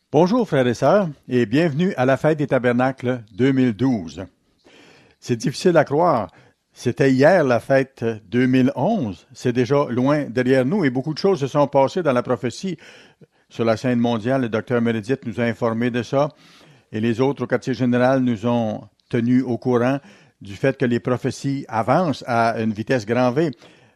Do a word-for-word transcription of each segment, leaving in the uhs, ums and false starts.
Bonjour frères et sœurs et bienvenue à la fête des tabernacles deux mille douze. C'est difficile à croire. C'était hier la fête deux mille onze. C'est déjà loin derrière nous et beaucoup de choses se sont passées dans la prophétie. Sur la scène mondiale, le docteur Meredith nous a informé de ça et les autres au quartier général nous ont tenus au courant du fait que les prophéties avancent à une vitesse grand V.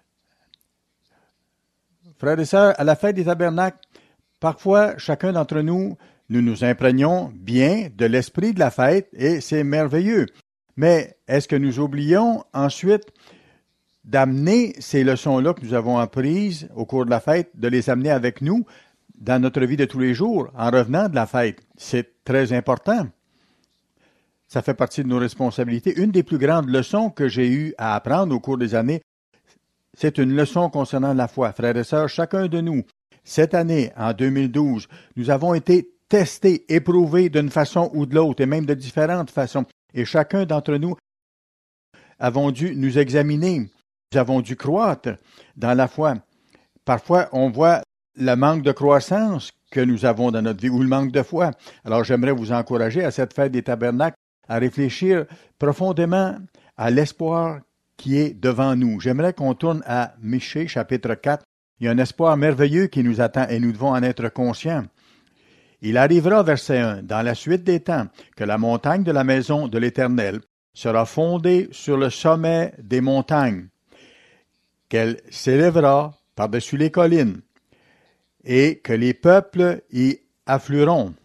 Frères et sœurs, à la fête des tabernacles, parfois, chacun d'entre nous, nous nous imprégnons bien de l'esprit de la fête et c'est merveilleux. Mais est-ce que nous oublions ensuite d'amener ces leçons-là que nous avons apprises au cours de la fête, de les amener avec nous dans notre vie de tous les jours en revenant de la fête? C'est très important. Ça fait partie de nos responsabilités. Une des plus grandes leçons que j'ai eu à apprendre au cours des années, c'est une leçon concernant la foi. Frères et sœurs, chacun de nous, cette année, en deux mille douze, nous avons été testés, éprouvés d'une façon ou de l'autre, et même de différentes façons. Et chacun d'entre nous avons dû nous examiner. Nous avons dû croître dans la foi. Parfois, on voit le manque de croissance que nous avons dans notre vie ou le manque de foi. Alors, j'aimerais vous encourager à cette fête des tabernacles à réfléchir profondément à l'espoir qui est devant nous. J'aimerais qu'on tourne à Michée, chapitre quatre. Il y a un espoir merveilleux qui nous attend et nous devons en être conscients. Il arrivera, verset un, dans la suite des temps, que la montagne de la maison de l'Éternel sera fondée sur le sommet des montagnes, qu'elle s'élèvera par-dessus les collines, et que les peuples y afflueront.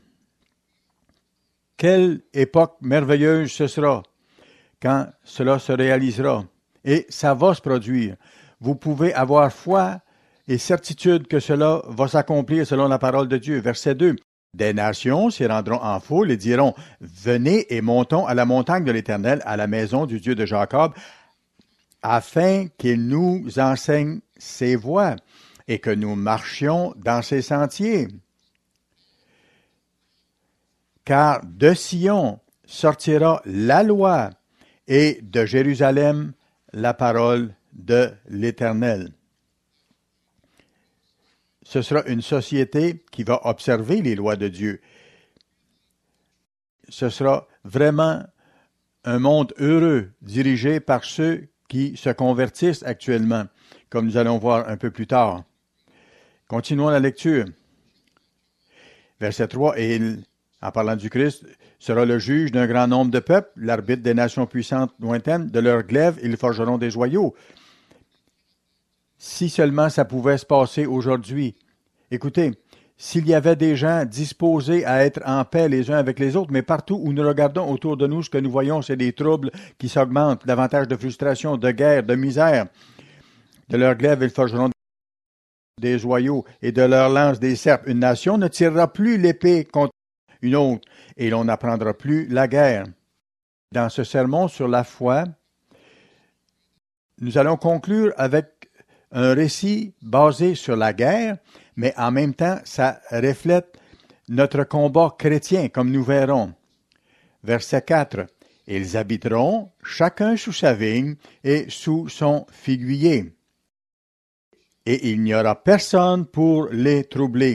Quelle époque merveilleuse ce sera quand cela se réalisera. Et ça va se produire. Vous pouvez avoir foi et certitude que cela va s'accomplir selon la parole de Dieu. Verset deux. Des nations s'y rendront en foule et diront, venez et montons à la montagne de l'Éternel, à la maison du Dieu de Jacob, afin qu'il nous enseigne ses voies et que nous marchions dans ses sentiers. Car de Sion sortira la loi et de Jérusalem la parole de l'Éternel. Ce sera une société qui va observer les lois de Dieu. Ce sera vraiment un monde heureux, dirigé par ceux qui se convertissent actuellement, comme nous allons voir un peu plus tard. Continuons la lecture. Verset trois, et il, en parlant du Christ, sera le juge d'un grand nombre de peuples, l'arbitre des nations puissantes lointaines, de leurs glaives, ils forgeront des joyaux. Si seulement ça pouvait se passer aujourd'hui. Écoutez, s'il y avait des gens disposés à être en paix les uns avec les autres, mais partout où nous regardons autour de nous, ce que nous voyons, c'est des troubles qui s'augmentent, davantage de frustration, de guerre, de misère. De leurs glaives, ils forgeront des joyaux, et de leurs lances des serpes. Une nation ne tirera plus l'épée contre une autre, et l'on n'apprendra plus la guerre. Dans ce sermon sur la foi, nous allons conclure avec un récit basé sur la guerre, mais en même temps, ça reflète notre combat chrétien, comme nous verrons. Verset quatre. Ils habiteront chacun sous sa vigne et sous son figuier, et il n'y aura personne pour les troubler.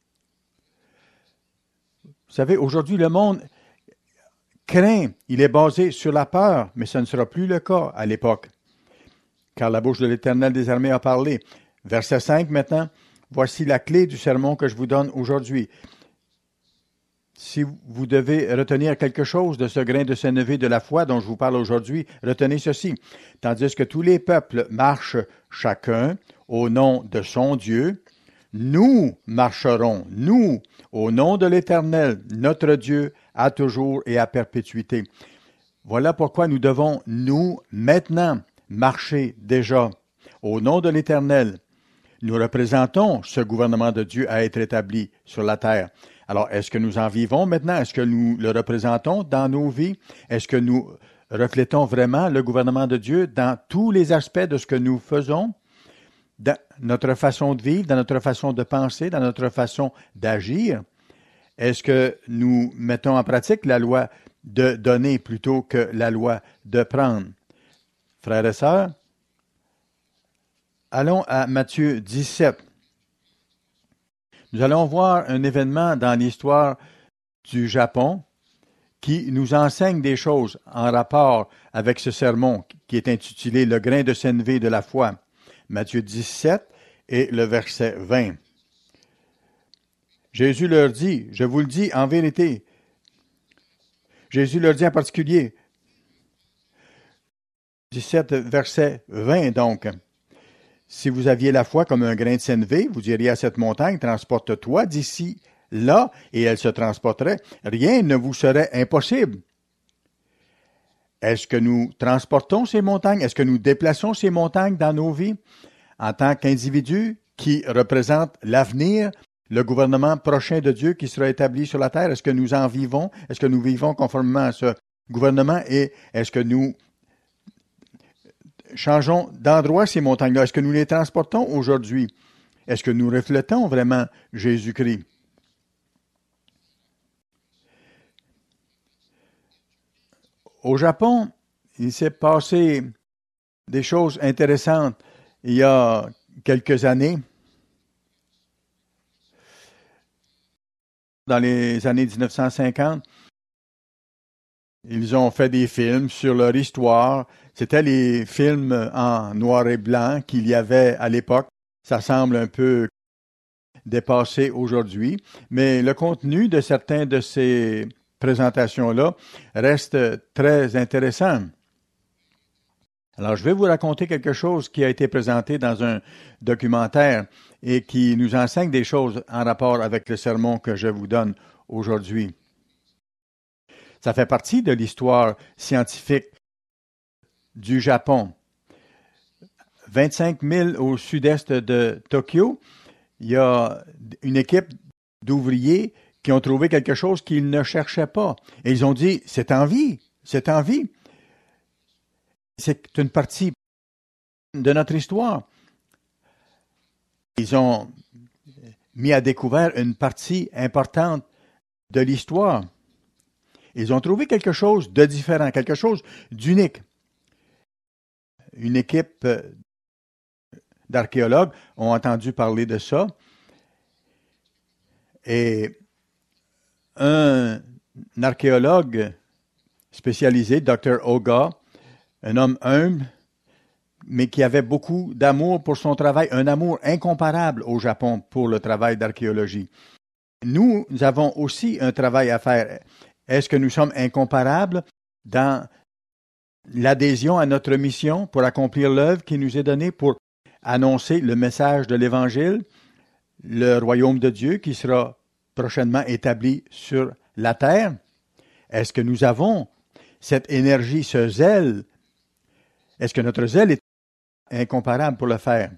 Vous savez, aujourd'hui, le monde craint, il est basé sur la peur, mais ce ne sera plus le cas à l'époque. Car la bouche de l'Éternel des armées a parlé. Verset cinq maintenant, voici la clé du sermon que je vous donne aujourd'hui. Si vous devez retenir quelque chose de ce grain de sénévé de la foi dont je vous parle aujourd'hui, retenez ceci. Tandis que tous les peuples marchent chacun au nom de son Dieu, nous marcherons, nous, au nom de l'Éternel, notre Dieu, à toujours et à perpétuité. Voilà pourquoi nous devons, nous, maintenant, marcher déjà au nom de l'Éternel. Nous représentons ce gouvernement de Dieu à être établi sur la terre. Alors, est-ce que nous en vivons maintenant? Est-ce que nous le représentons dans nos vies? Est-ce que nous reflétons vraiment le gouvernement de Dieu dans tous les aspects de ce que nous faisons? Dans notre façon de vivre, dans notre façon de penser, dans notre façon d'agir? Est-ce que nous mettons en pratique la loi de donner plutôt que la loi de prendre? Frères et sœurs, allons à Matthieu dix-sept. Nous allons voir un événement dans l'histoire du Japon qui nous enseigne des choses en rapport avec ce sermon qui est intitulé « Le grain de sénévé de la foi ». Matthieu dix-sept et le verset vingt. Jésus leur dit, je vous le dis en vérité, Jésus leur dit en particulier, dix-sept verset vingt donc, si vous aviez la foi comme un grain de sénévé, vous diriez à cette montagne, transporte-toi d'ici là, et elle se transporterait. Rien ne vous serait impossible. Est-ce que nous transportons ces montagnes? Est-ce que nous déplaçons ces montagnes dans nos vies en tant qu'individus qui représentent l'avenir, le gouvernement prochain de Dieu qui sera établi sur la terre? Est-ce que nous en vivons? Est-ce que nous vivons conformément à ce gouvernement? Et est-ce que nous changeons d'endroit ces montagnes-là? Est-ce que nous les transportons aujourd'hui? Est-ce que nous reflétons vraiment Jésus-Christ? Au Japon, il s'est passé des choses intéressantes il y a quelques années. Dans les années dix-neuf cent cinquante, ils ont fait des films sur leur histoire. C'était les films en noir et blanc qu'il y avait à l'époque. Ça semble un peu dépassé aujourd'hui, mais le contenu de certains de ces présentations-là reste très intéressant. Alors, je vais vous raconter quelque chose qui a été présenté dans un documentaire et qui nous enseigne des choses en rapport avec le sermon que je vous donne aujourd'hui. Ça fait partie de l'histoire scientifique du Japon. vingt-cinq milles au sud-est de Tokyo, il y a une équipe d'ouvriers qui ont trouvé quelque chose qu'ils ne cherchaient pas. Et ils ont dit, c'est en vie, c'est en vie. C'est une partie de notre histoire. Ils ont mis à découvert une partie importante de l'histoire. Ils ont trouvé quelque chose de différent, quelque chose d'unique. Une équipe d'archéologues ont entendu parler de ça. Et un archéologue spécialisé, docteur Oga, un homme humble, mais qui avait beaucoup d'amour pour son travail, un amour incomparable au Japon pour le travail d'archéologie. Nous, nous avons aussi un travail à faire. Est-ce que nous sommes incomparables dans l'adhésion à notre mission pour accomplir l'œuvre qui nous est donnée pour annoncer le message de l'Évangile, le royaume de Dieu qui sera prochainement établi sur la terre? Est-ce que nous avons cette énergie, ce zèle? Est-ce que notre zèle est incomparable pour le faire?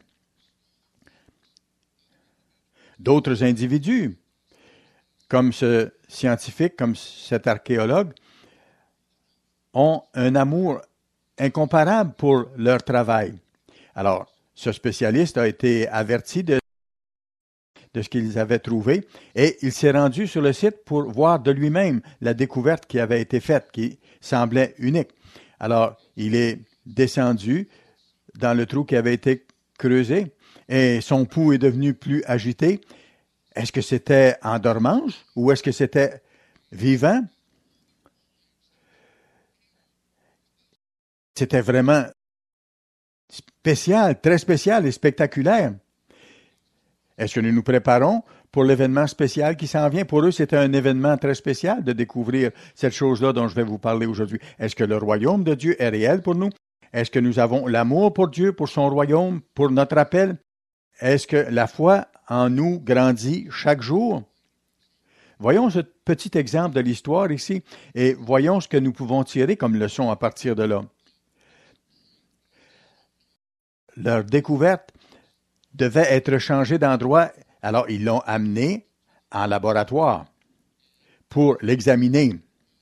D'autres individus, comme ce scientifique, comme cet archéologue, ont un amour incomparable pour leur travail. Alors, ce spécialiste a été averti de, de ce qu'ils avaient trouvé et il s'est rendu sur le site pour voir de lui-même la découverte qui avait été faite, qui semblait unique. Alors, il est descendu dans le trou qui avait été creusé et son pouls est devenu plus agité. Est-ce que c'était en dormance ou est-ce que c'était vivant? C'était vraiment spécial, très spécial et spectaculaire. Est-ce que nous nous préparons pour l'événement spécial qui s'en vient? Pour eux, c'était un événement très spécial de découvrir cette chose-là dont je vais vous parler aujourd'hui. Est-ce que le royaume de Dieu est réel pour nous? Est-ce que nous avons l'amour pour Dieu, pour son royaume, pour notre appel? Est-ce que la foi en nous grandit chaque jour? Voyons ce petit exemple de l'histoire ici et voyons ce que nous pouvons tirer comme leçon à partir de là. Leur découverte devait être changée d'endroit, alors ils l'ont amené en laboratoire pour l'examiner.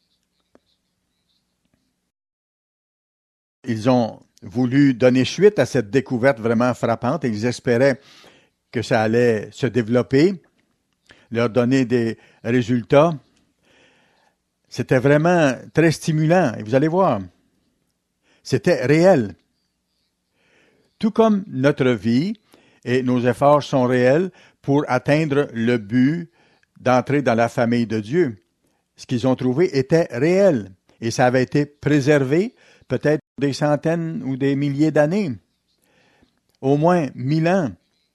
Ils ont voulu donner suite à cette découverte vraiment frappante. Ils espéraient que ça allait se développer, leur donner des résultats. C'était vraiment très stimulant. Et vous allez voir, c'était réel. Tout comme notre vie et nos efforts sont réels pour atteindre le but d'entrer dans la famille de Dieu. Ce qu'ils ont trouvé était réel et ça avait été préservé peut-être des centaines ou des milliers d'années, au moins mille ans.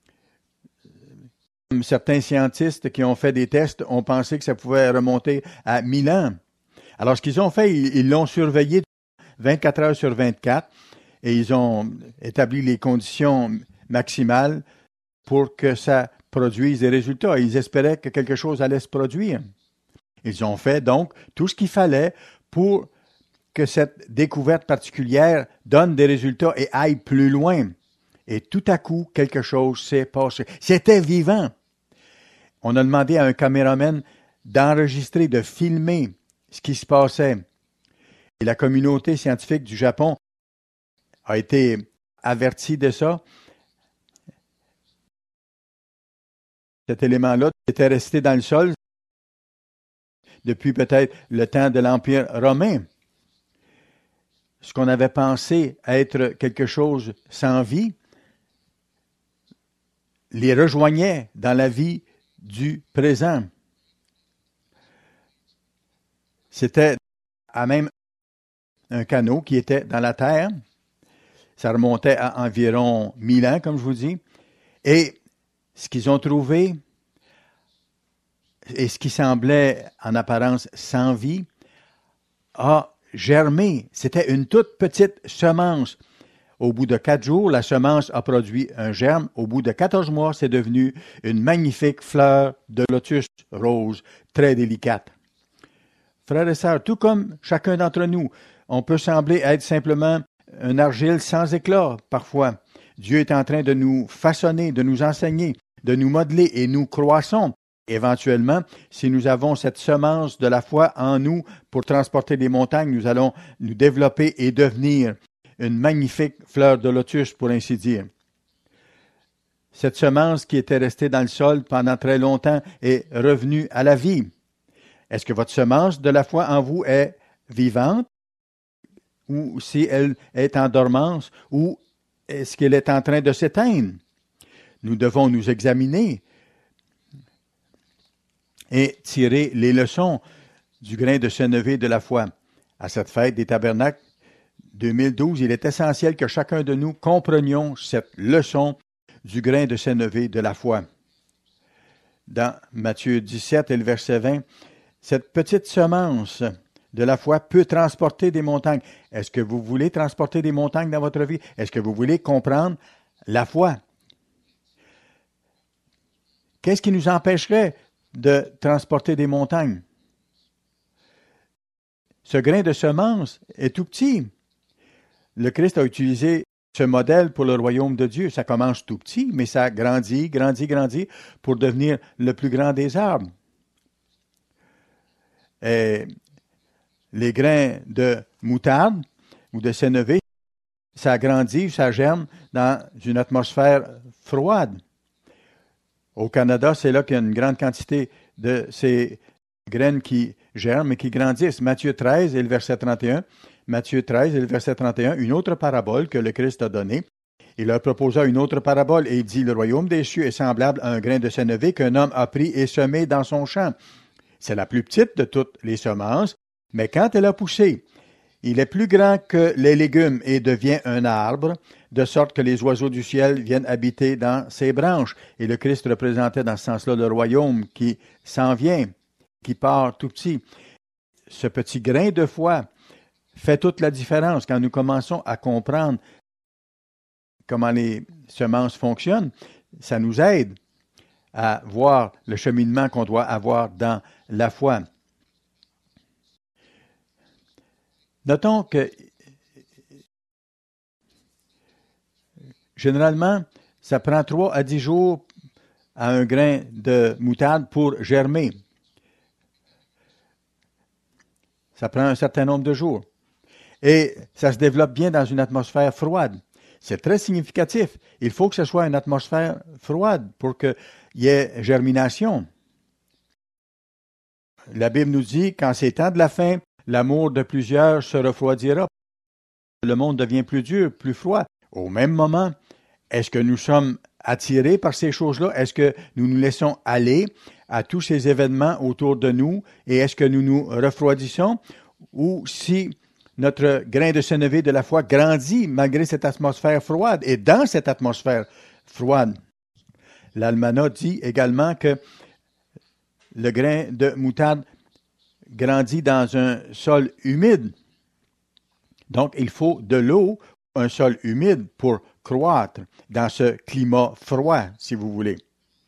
Certains scientistes qui ont fait des tests ont pensé que ça pouvait remonter à mille ans. Alors, ce qu'ils ont fait, ils l'ont surveillé vingt-quatre heures sur vingt-quatre et ils ont établi les conditions maximales pour que ça produise des résultats. Ils espéraient que quelque chose allait se produire. Ils ont fait donc tout ce qu'il fallait pour que cette découverte particulière donne des résultats et aille plus loin. Et tout à coup, quelque chose s'est passé. C'était vivant. On a demandé à un caméraman d'enregistrer, de filmer ce qui se passait. Et la communauté scientifique du Japon a été avertie de ça. Cet élément-là était resté dans le sol depuis peut-être le temps de l'Empire romain. Ce qu'on avait pensé être quelque chose sans vie les rejoignait dans la vie du présent. C'était à même un canot qui était dans la terre. Ça remontait à environ mille ans, comme je vous dis. Et ce qu'ils ont trouvé, et ce qui semblait en apparence sans vie, a germé. C'était une toute petite semence. Au bout de quatre jours, la semence a produit un germe. Au bout de quatorze mois, c'est devenu une magnifique fleur de lotus rose, très délicate. Frères et sœurs, tout comme chacun d'entre nous, on peut sembler être simplement un argile sans éclat, parfois. Dieu est en train de nous façonner, de nous enseigner, de nous modeler et nous croissons. Éventuellement, si nous avons cette semence de la foi en nous pour transporter des montagnes, nous allons nous développer et devenir une magnifique fleur de lotus, pour ainsi dire. Cette semence qui était restée dans le sol pendant très longtemps est revenue à la vie. Est-ce que votre semence de la foi en vous est vivante ou si elle est en dormance ou est-ce qu'elle est en train de s'éteindre? Nous devons nous examiner et tirer les leçons du grain de sénévé de la foi. À cette fête des tabernacles deux mille douze, il est essentiel que chacun de nous comprenions cette leçon du grain de sénévé de la foi. Dans Matthieu dix-sept et le verset vingt, cette petite semence de la foi peut transporter des montagnes. Est-ce que vous voulez transporter des montagnes dans votre vie? Est-ce que vous voulez comprendre la foi? Qu'est-ce qui nous empêcherait de transporter des montagnes? Ce grain de semence est tout petit. Le Christ a utilisé ce modèle pour le royaume de Dieu. Ça commence tout petit, mais ça grandit, grandit, grandit pour devenir le plus grand des arbres. Et les grains de moutarde ou de sénévé, ça grandit, ça germe dans une atmosphère froide. Au Canada, c'est là qu'il y a une grande quantité de ces graines qui germent et qui grandissent. Matthieu treize et le verset trente et un. Matthieu treize et le verset trente et un, une autre parabole que le Christ a donnée. Il leur proposa une autre parabole et il dit, « Le royaume des cieux est semblable à un grain de sénévé qu'un homme a pris et semé dans son champ. C'est la plus petite de toutes les semences, mais quand elle a poussé, il est plus grand que les légumes et devient un arbre, de sorte que les oiseaux du ciel viennent habiter dans ses branches. » Et le Christ représentait dans ce sens-là le royaume qui s'en vient, qui part tout petit. Ce petit grain de foi fait toute la différence quand nous commençons à comprendre comment les semences fonctionnent. Ça nous aide à voir le cheminement qu'on doit avoir dans la foi. Notons que généralement, ça prend trois à dix jours à un grain de moutarde pour germer. Ça prend un certain nombre de jours. Et ça se développe bien dans une atmosphère froide. C'est très significatif. Il faut que ce soit une atmosphère froide pour qu'il y ait germination. La Bible nous dit, quand c'est temps de la fin, l'amour de plusieurs se refroidira. Le monde devient plus dur, plus froid. Au même moment, est-ce que nous sommes attirés par ces choses-là? Est-ce que nous nous laissons aller à tous ces événements autour de nous et est-ce que nous nous refroidissons? Ou si notre grain de sénévé de la foi grandit malgré cette atmosphère froide et dans cette atmosphère froide? L'Almanach dit également que le grain de moutarde grandit dans un sol humide. Donc, il faut de l'eau, un sol humide pour croître dans ce climat froid, si vous voulez.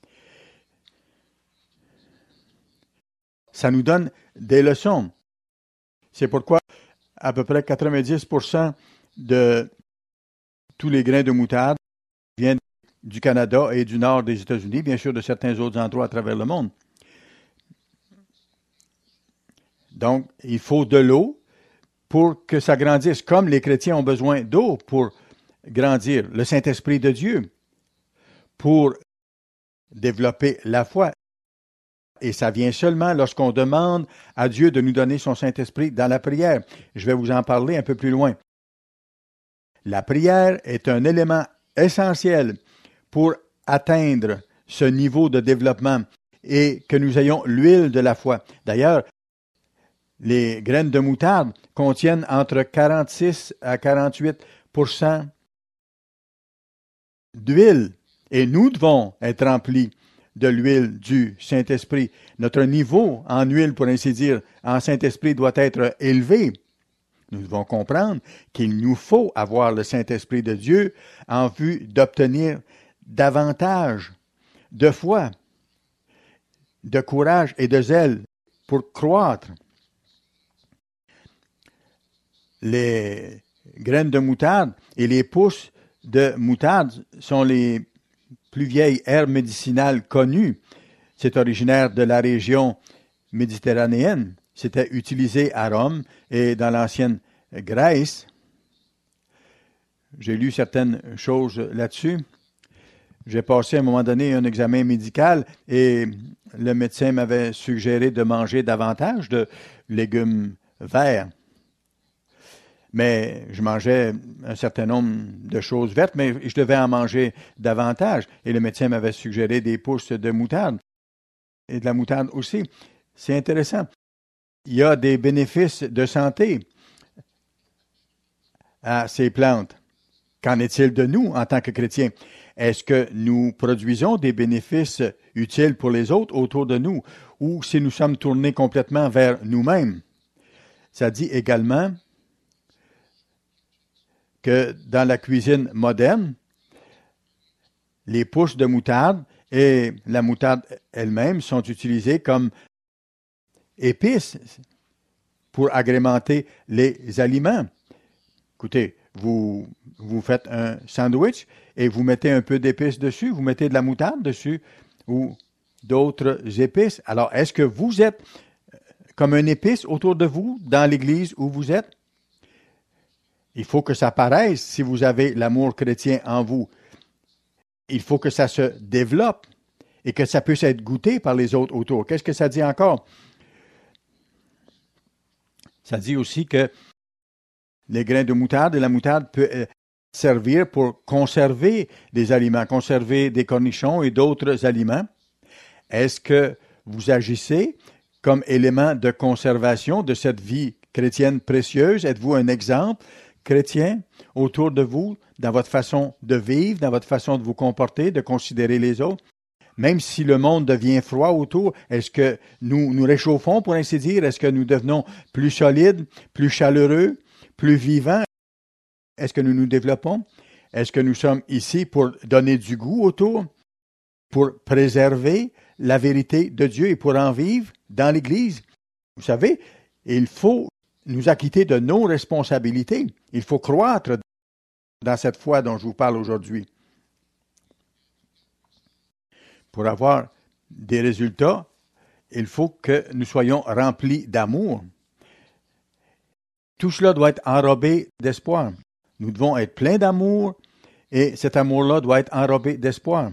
Ça nous donne des leçons. C'est pourquoi à peu près quatre-vingt-dix pour cent de tous les grains de moutarde viennent du Canada et du nord des États-Unis, bien sûr de certains autres endroits à travers le monde. Donc, il faut de l'eau pour que ça grandisse, comme les chrétiens ont besoin d'eau pour grandir, le Saint-Esprit de Dieu, pour développer la foi. Et ça vient seulement lorsqu'on demande à Dieu de nous donner son Saint-Esprit dans la prière. Je vais vous en parler un peu plus loin. La prière est un élément essentiel pour atteindre ce niveau de développement et que nous ayons l'huile de la foi. D'ailleurs, les graines de moutarde contiennent entre quarante-six à quarante-huit pour cent d'huile et nous devons être remplis de l'huile du Saint-Esprit. Notre niveau en huile, pour ainsi dire, en Saint-Esprit doit être élevé. Nous devons comprendre qu'il nous faut avoir le Saint-Esprit de Dieu en vue d'obtenir davantage de foi, de courage et de zèle pour croître. Les graines de moutarde et les pousses de moutarde sont les plus vieilles herbes médicinales connues. C'est originaire de la région méditerranéenne. C'était utilisé à Rome et dans l'ancienne Grèce. J'ai lu certaines choses là-dessus. J'ai passé à un moment donné un examen médical et le médecin m'avait suggéré de manger davantage de légumes verts. Mais je mangeais un certain nombre de choses vertes, mais je devais en manger davantage. Et le médecin m'avait suggéré des pousses de moutarde et de la moutarde aussi. C'est intéressant. Il y a des bénéfices de santé à ces plantes. Qu'en est-il de nous en tant que chrétiens? Est-ce que nous produisons des bénéfices utiles pour les autres autour de nous ou si nous sommes tournés complètement vers nous-mêmes? Ça dit également que dans la cuisine moderne, les pousses de moutarde et la moutarde elle-même sont utilisées comme épices pour agrémenter les aliments. Écoutez, vous, vous faites un sandwich et vous mettez un peu d'épices dessus, vous mettez de la moutarde dessus ou d'autres épices. Alors, est-ce que vous êtes comme une épice autour de vous dans l'église où vous êtes? Il faut que ça paraisse si vous avez l'amour chrétien en vous. Il faut que ça se développe et que ça puisse être goûté par les autres autour. Qu'est-ce que ça dit encore? Ça dit aussi que les grains de moutarde et la moutarde peuvent servir pour conserver des aliments, conserver des cornichons et d'autres aliments. Est-ce que vous agissez comme élément de conservation de cette vie chrétienne précieuse? Êtes-vous un exemple chrétien autour de vous, dans votre façon de vivre, dans votre façon de vous comporter, de considérer les autres? Même si le monde devient froid autour, est-ce que nous nous réchauffons, pour ainsi dire? Est-ce que nous devenons plus solides, plus chaleureux, plus vivants? Est-ce que nous nous développons? Est-ce que nous sommes ici pour donner du goût autour, pour préserver la vérité de Dieu et pour en vivre dans l'Église? Vous savez, il faut nous acquitter de nos responsabilités. Il faut croître dans cette foi dont je vous parle aujourd'hui. Pour avoir des résultats, il faut que nous soyons remplis d'amour. Tout cela doit être enrobé d'espoir. Nous devons être pleins d'amour et cet amour-là doit être enrobé d'espoir.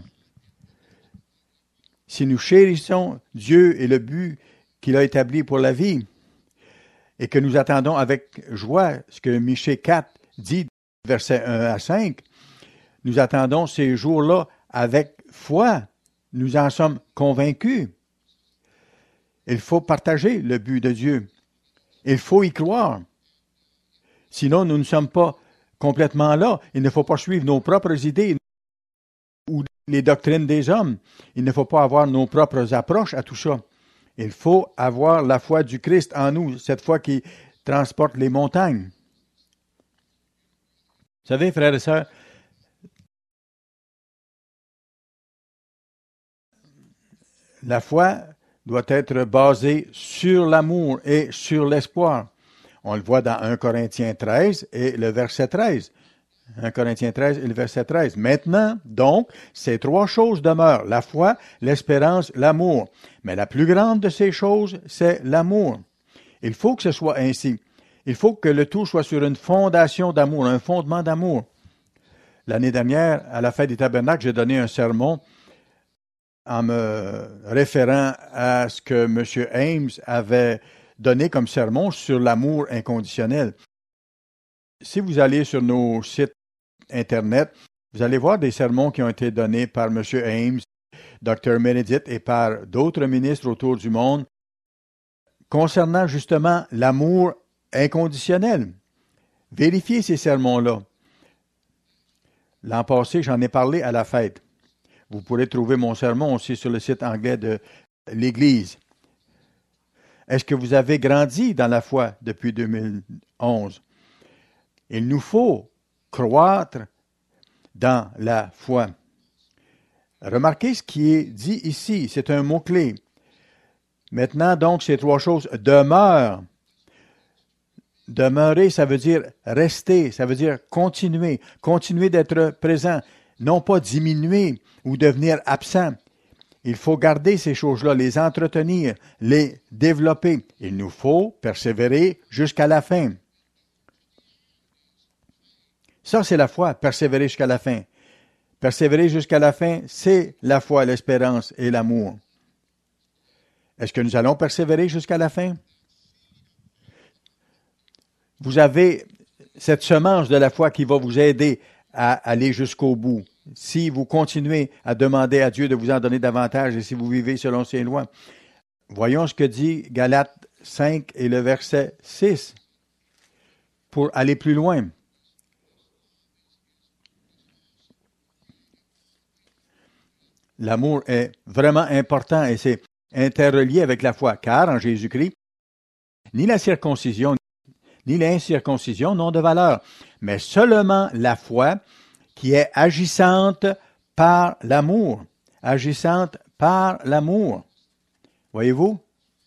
Si nous chérissons Dieu et le but qu'il a établi pour la vie et que nous attendons avec joie ce que Michée quatre dit, versets un à cinq, nous attendons ces jours-là avec foi. Nous en sommes convaincus. Il faut partager le but de Dieu. Il faut y croire. Sinon, nous ne sommes pas complètement là. Il ne faut pas suivre nos propres idées ou les doctrines des hommes. Il ne faut pas avoir nos propres approches à tout ça. Il faut avoir la foi du Christ en nous, cette foi qui transporte les montagnes. Vous savez, frères et sœurs, la foi doit être basée sur l'amour et sur l'espoir. On le voit dans un Corinthiens treize et le verset treize. un Corinthiens treize et le verset treize. Maintenant, donc, ces trois choses demeurent, la foi, l'espérance, l'amour. Mais la plus grande de ces choses, c'est l'amour. Il faut que ce soit ainsi. Il faut que le tout soit sur une fondation d'amour, un fondement d'amour. L'année dernière, à la fête des tabernacles, j'ai donné un sermon en me référant à ce que M. Ames avait donné comme sermon sur l'amour inconditionnel. Si vous allez sur nos sites Internet, vous allez voir des sermons qui ont été donnés par M. Ames, docteur Meredith et par d'autres ministres autour du monde concernant justement l'amour inconditionnel. Vérifiez ces sermons-là. L'an passé, j'en ai parlé à la fête. Vous pourrez trouver mon sermon aussi sur le site anglais de l'Église. Est-ce que vous avez grandi dans la foi depuis deux mille onze? Il nous faut croître dans la foi. Remarquez ce qui est dit ici, c'est un mot-clé. Maintenant, donc, ces trois choses demeurent. Demeurer, ça veut dire rester, ça veut dire continuer, continuer d'être présent, non pas diminuer ou devenir absent. Il faut garder ces choses-là, les entretenir, les développer. Il nous faut persévérer jusqu'à la fin. Ça, c'est la foi, persévérer jusqu'à la fin. Persévérer jusqu'à la fin, c'est la foi, l'espérance et l'amour. Est-ce que nous allons persévérer jusqu'à la fin? Vous avez cette semence de la foi qui va vous aider à aller jusqu'au bout. Si vous continuez à demander à Dieu de vous en donner davantage et si vous vivez selon ses lois. Voyons ce que dit Galates cinq et le verset six pour aller plus loin. L'amour est vraiment important et c'est interrelié avec la foi, car en Jésus-Christ, ni la circoncision ni l'incirconcision n'ont de valeur, mais seulement la foi qui est agissante par l'amour. Agissante par l'amour. Voyez-vous?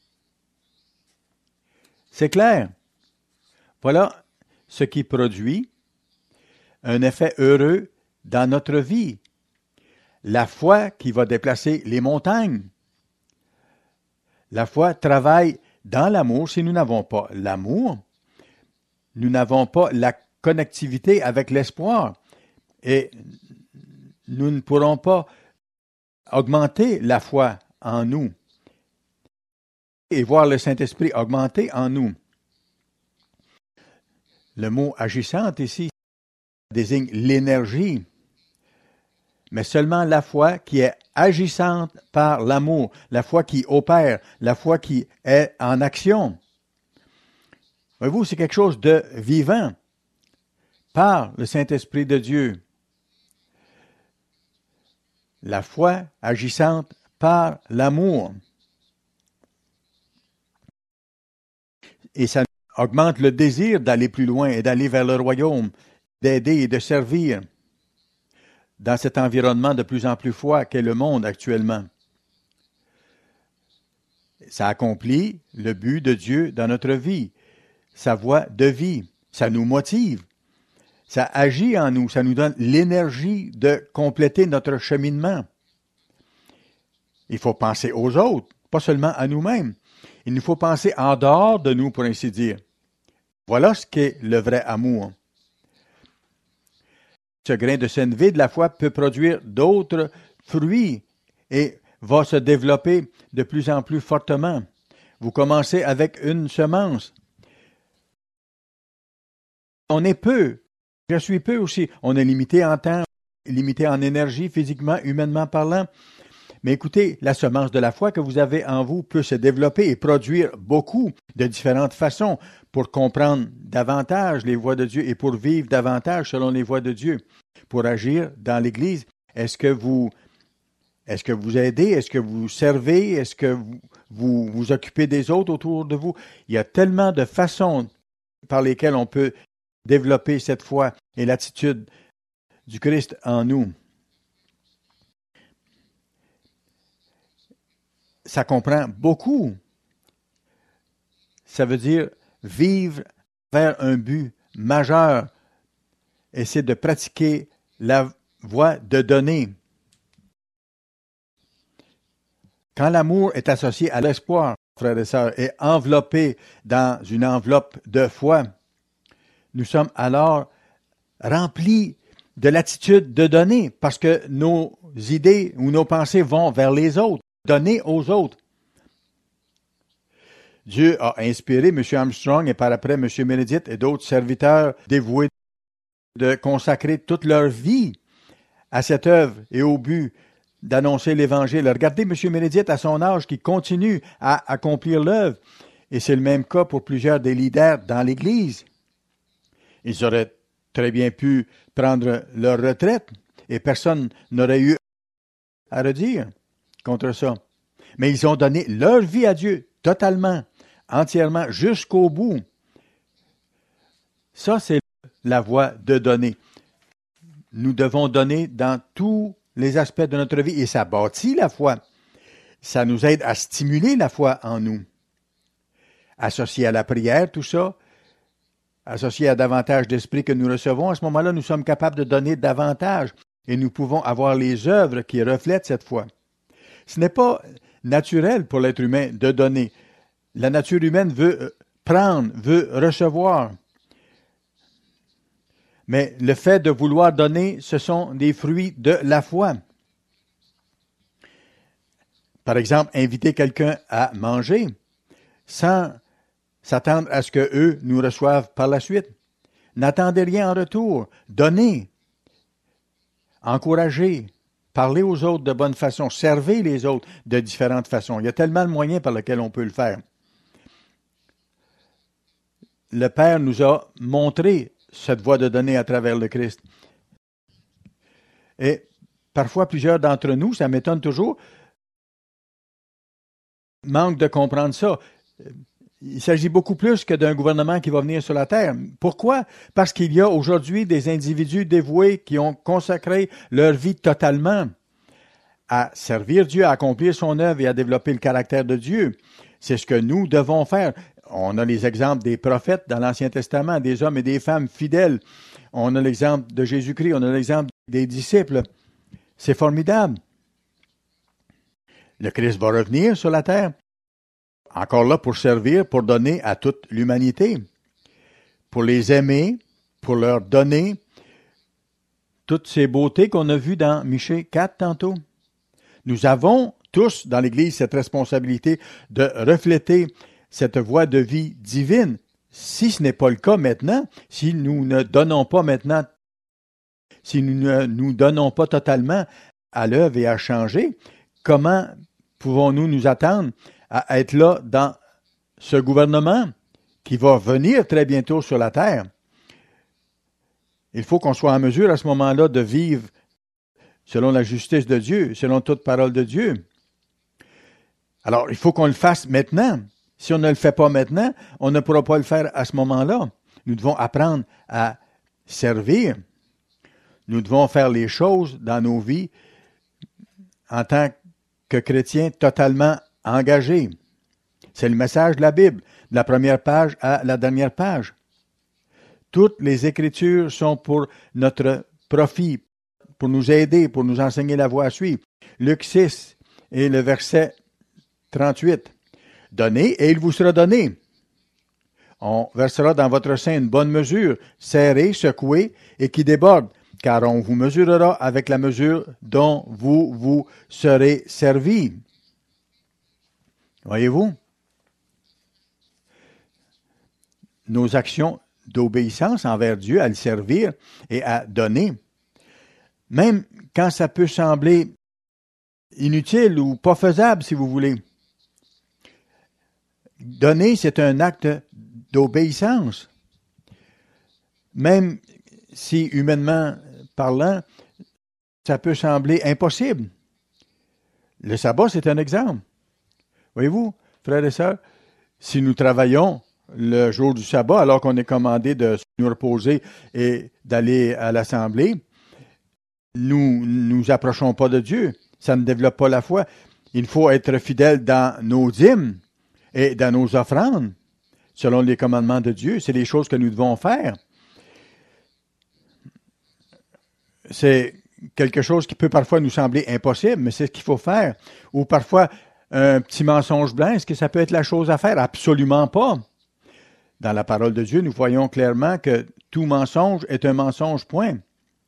C'est clair. Voilà ce qui produit un effet heureux dans notre vie. La foi qui va déplacer les montagnes. La foi travaille dans l'amour. Si nous n'avons pas l'amour, nous n'avons pas la connectivité avec l'espoir et nous ne pourrons pas augmenter la foi en nous et voir le Saint-Esprit augmenter en nous. Le mot agissante ici désigne l'énergie, mais seulement la foi qui est agissante par l'amour, la foi qui opère, la foi qui est en action. Voyez-vous, c'est quelque chose de vivant par le Saint-Esprit de Dieu. La foi agissante par l'amour. Et ça augmente le désir d'aller plus loin et d'aller vers le royaume, d'aider et de servir dans cet environnement de plus en plus froid qu'est le monde actuellement. Ça accomplit le but de Dieu dans notre vie. Sa voie de vie, ça nous motive, ça agit en nous, ça nous donne l'énergie de compléter notre cheminement. Il faut penser aux autres, pas seulement à nous-mêmes. Il nous faut penser en dehors de nous, pour ainsi dire. Voilà ce qu'est le vrai amour. Ce grain de sénévé de la foi peut produire d'autres fruits et va se développer de plus en plus fortement. Vous commencez avec une semence. On est peu. Je suis peu aussi. On est limité en temps limité en énergie, physiquement, humainement parlant. Mais écoutez, la semence de la foi que vous avez en vous peut se développer et produire beaucoup de différentes façons pour comprendre davantage les voies de Dieu et pour vivre davantage selon les voies de Dieu, pour agir dans l'Église. Est-ce que vous, est-ce que vous aidez? Est-ce que vous servez? Est-ce que vous, vous vous occupez des autres autour de vous? Il y a tellement de façons par lesquelles on peut développer cette foi et l'attitude du Christ en nous. Ça comprend beaucoup. Ça veut dire vivre vers un but majeur et c'est de pratiquer la voie de donner. Quand l'amour est associé à l'espoir, frères et sœurs, et enveloppé dans une enveloppe de foi, nous sommes alors remplis de l'attitude de donner parce que nos idées ou nos pensées vont vers les autres. Donner aux autres. Dieu a inspiré M. Armstrong et par après M. Meredith et d'autres serviteurs dévoués de consacrer toute leur vie à cette œuvre et au but d'annoncer l'Évangile. Regardez M. Meredith à son âge qui continue à accomplir l'œuvre et c'est le même cas pour plusieurs des leaders dans l'Église. Ils auraient très bien pu prendre leur retraite et personne n'aurait eu à redire contre ça. Mais ils ont donné leur vie à Dieu, totalement, entièrement, jusqu'au bout. Ça, c'est la voie de donner. Nous devons donner dans tous les aspects de notre vie et ça bâtit la foi. Ça nous aide à stimuler la foi en nous. Associé à la prière, tout ça, associé à davantage d'esprit que nous recevons, à ce moment-là, nous sommes capables de donner davantage et nous pouvons avoir les œuvres qui reflètent cette foi. Ce n'est pas naturel pour l'être humain de donner. La nature humaine veut prendre, veut recevoir. Mais le fait de vouloir donner, ce sont des fruits de la foi. Par exemple, inviter quelqu'un à manger sans s'attendre à ce qu'eux nous reçoivent par la suite. N'attendez rien en retour. Donnez. Encouragez. Parlez aux autres de bonne façon, servez les autres de différentes façons. Il y a tellement de moyens par lesquels on peut le faire. Le Père nous a montré cette voie de donner à travers le Christ. Et parfois, plusieurs d'entre nous, ça m'étonne toujours, manquent de comprendre ça. Il s'agit beaucoup plus que d'un gouvernement qui va venir sur la terre. Pourquoi? Parce qu'il y a aujourd'hui des individus dévoués qui ont consacré leur vie totalement à servir Dieu, à accomplir son œuvre et à développer le caractère de Dieu. C'est ce que nous devons faire. On a les exemples des prophètes dans l'Ancien Testament, des hommes et des femmes fidèles. On a l'exemple de Jésus-Christ, on a l'exemple des disciples. C'est formidable. Le Christ va revenir sur la terre. Encore là pour servir, pour donner à toute l'humanité, pour les aimer, pour leur donner toutes ces beautés qu'on a vues dans Michée quatre tantôt. Nous avons tous dans l'Église cette responsabilité de refléter cette voie de vie divine. Si ce n'est pas le cas maintenant, si nous ne donnons pas maintenant, si nous ne nous donnons pas totalement à l'œuvre et à changer, comment pouvons-nous nous attendre à être là dans ce gouvernement qui va venir très bientôt sur la terre? Il faut qu'on soit en mesure à ce moment-là de vivre selon la justice de Dieu, selon toute parole de Dieu. Alors, il faut qu'on le fasse maintenant. Si on ne le fait pas maintenant, on ne pourra pas le faire à ce moment-là. Nous devons apprendre à servir. Nous devons faire les choses dans nos vies en tant que chrétiens totalement engagés. C'est le message de la Bible, de la première page à la dernière page. Toutes les Écritures sont pour notre profit, pour nous aider, pour nous enseigner la voie à suivre. Luc six et le verset trente-huit. Donnez et il vous sera donné. On versera dans votre sein une bonne mesure, serrée, secouée et qui déborde, car on vous mesurera avec la mesure dont vous vous serez servi. Voyez-vous? Nos actions d'obéissance envers Dieu, à le servir et à donner, même quand ça peut sembler inutile ou pas faisable, si vous voulez. Donner, c'est un acte d'obéissance. Même si, humainement parlant, ça peut sembler impossible. Le sabbat, c'est un exemple. Voyez-vous, frères et sœurs, si nous travaillons le jour du sabbat, alors qu'on est commandé de nous reposer et d'aller à l'assemblée, nous ne nous approchons pas de Dieu. Ça ne développe pas la foi. Il faut être fidèle dans nos dîmes et dans nos offrandes, selon les commandements de Dieu. C'est les choses que nous devons faire. C'est quelque chose qui peut parfois nous sembler impossible, mais c'est ce qu'il faut faire. Ou parfois, un petit mensonge blanc, est-ce que ça peut être la chose à faire? Absolument pas. Dans la parole de Dieu, nous voyons clairement que tout mensonge est un mensonge, point.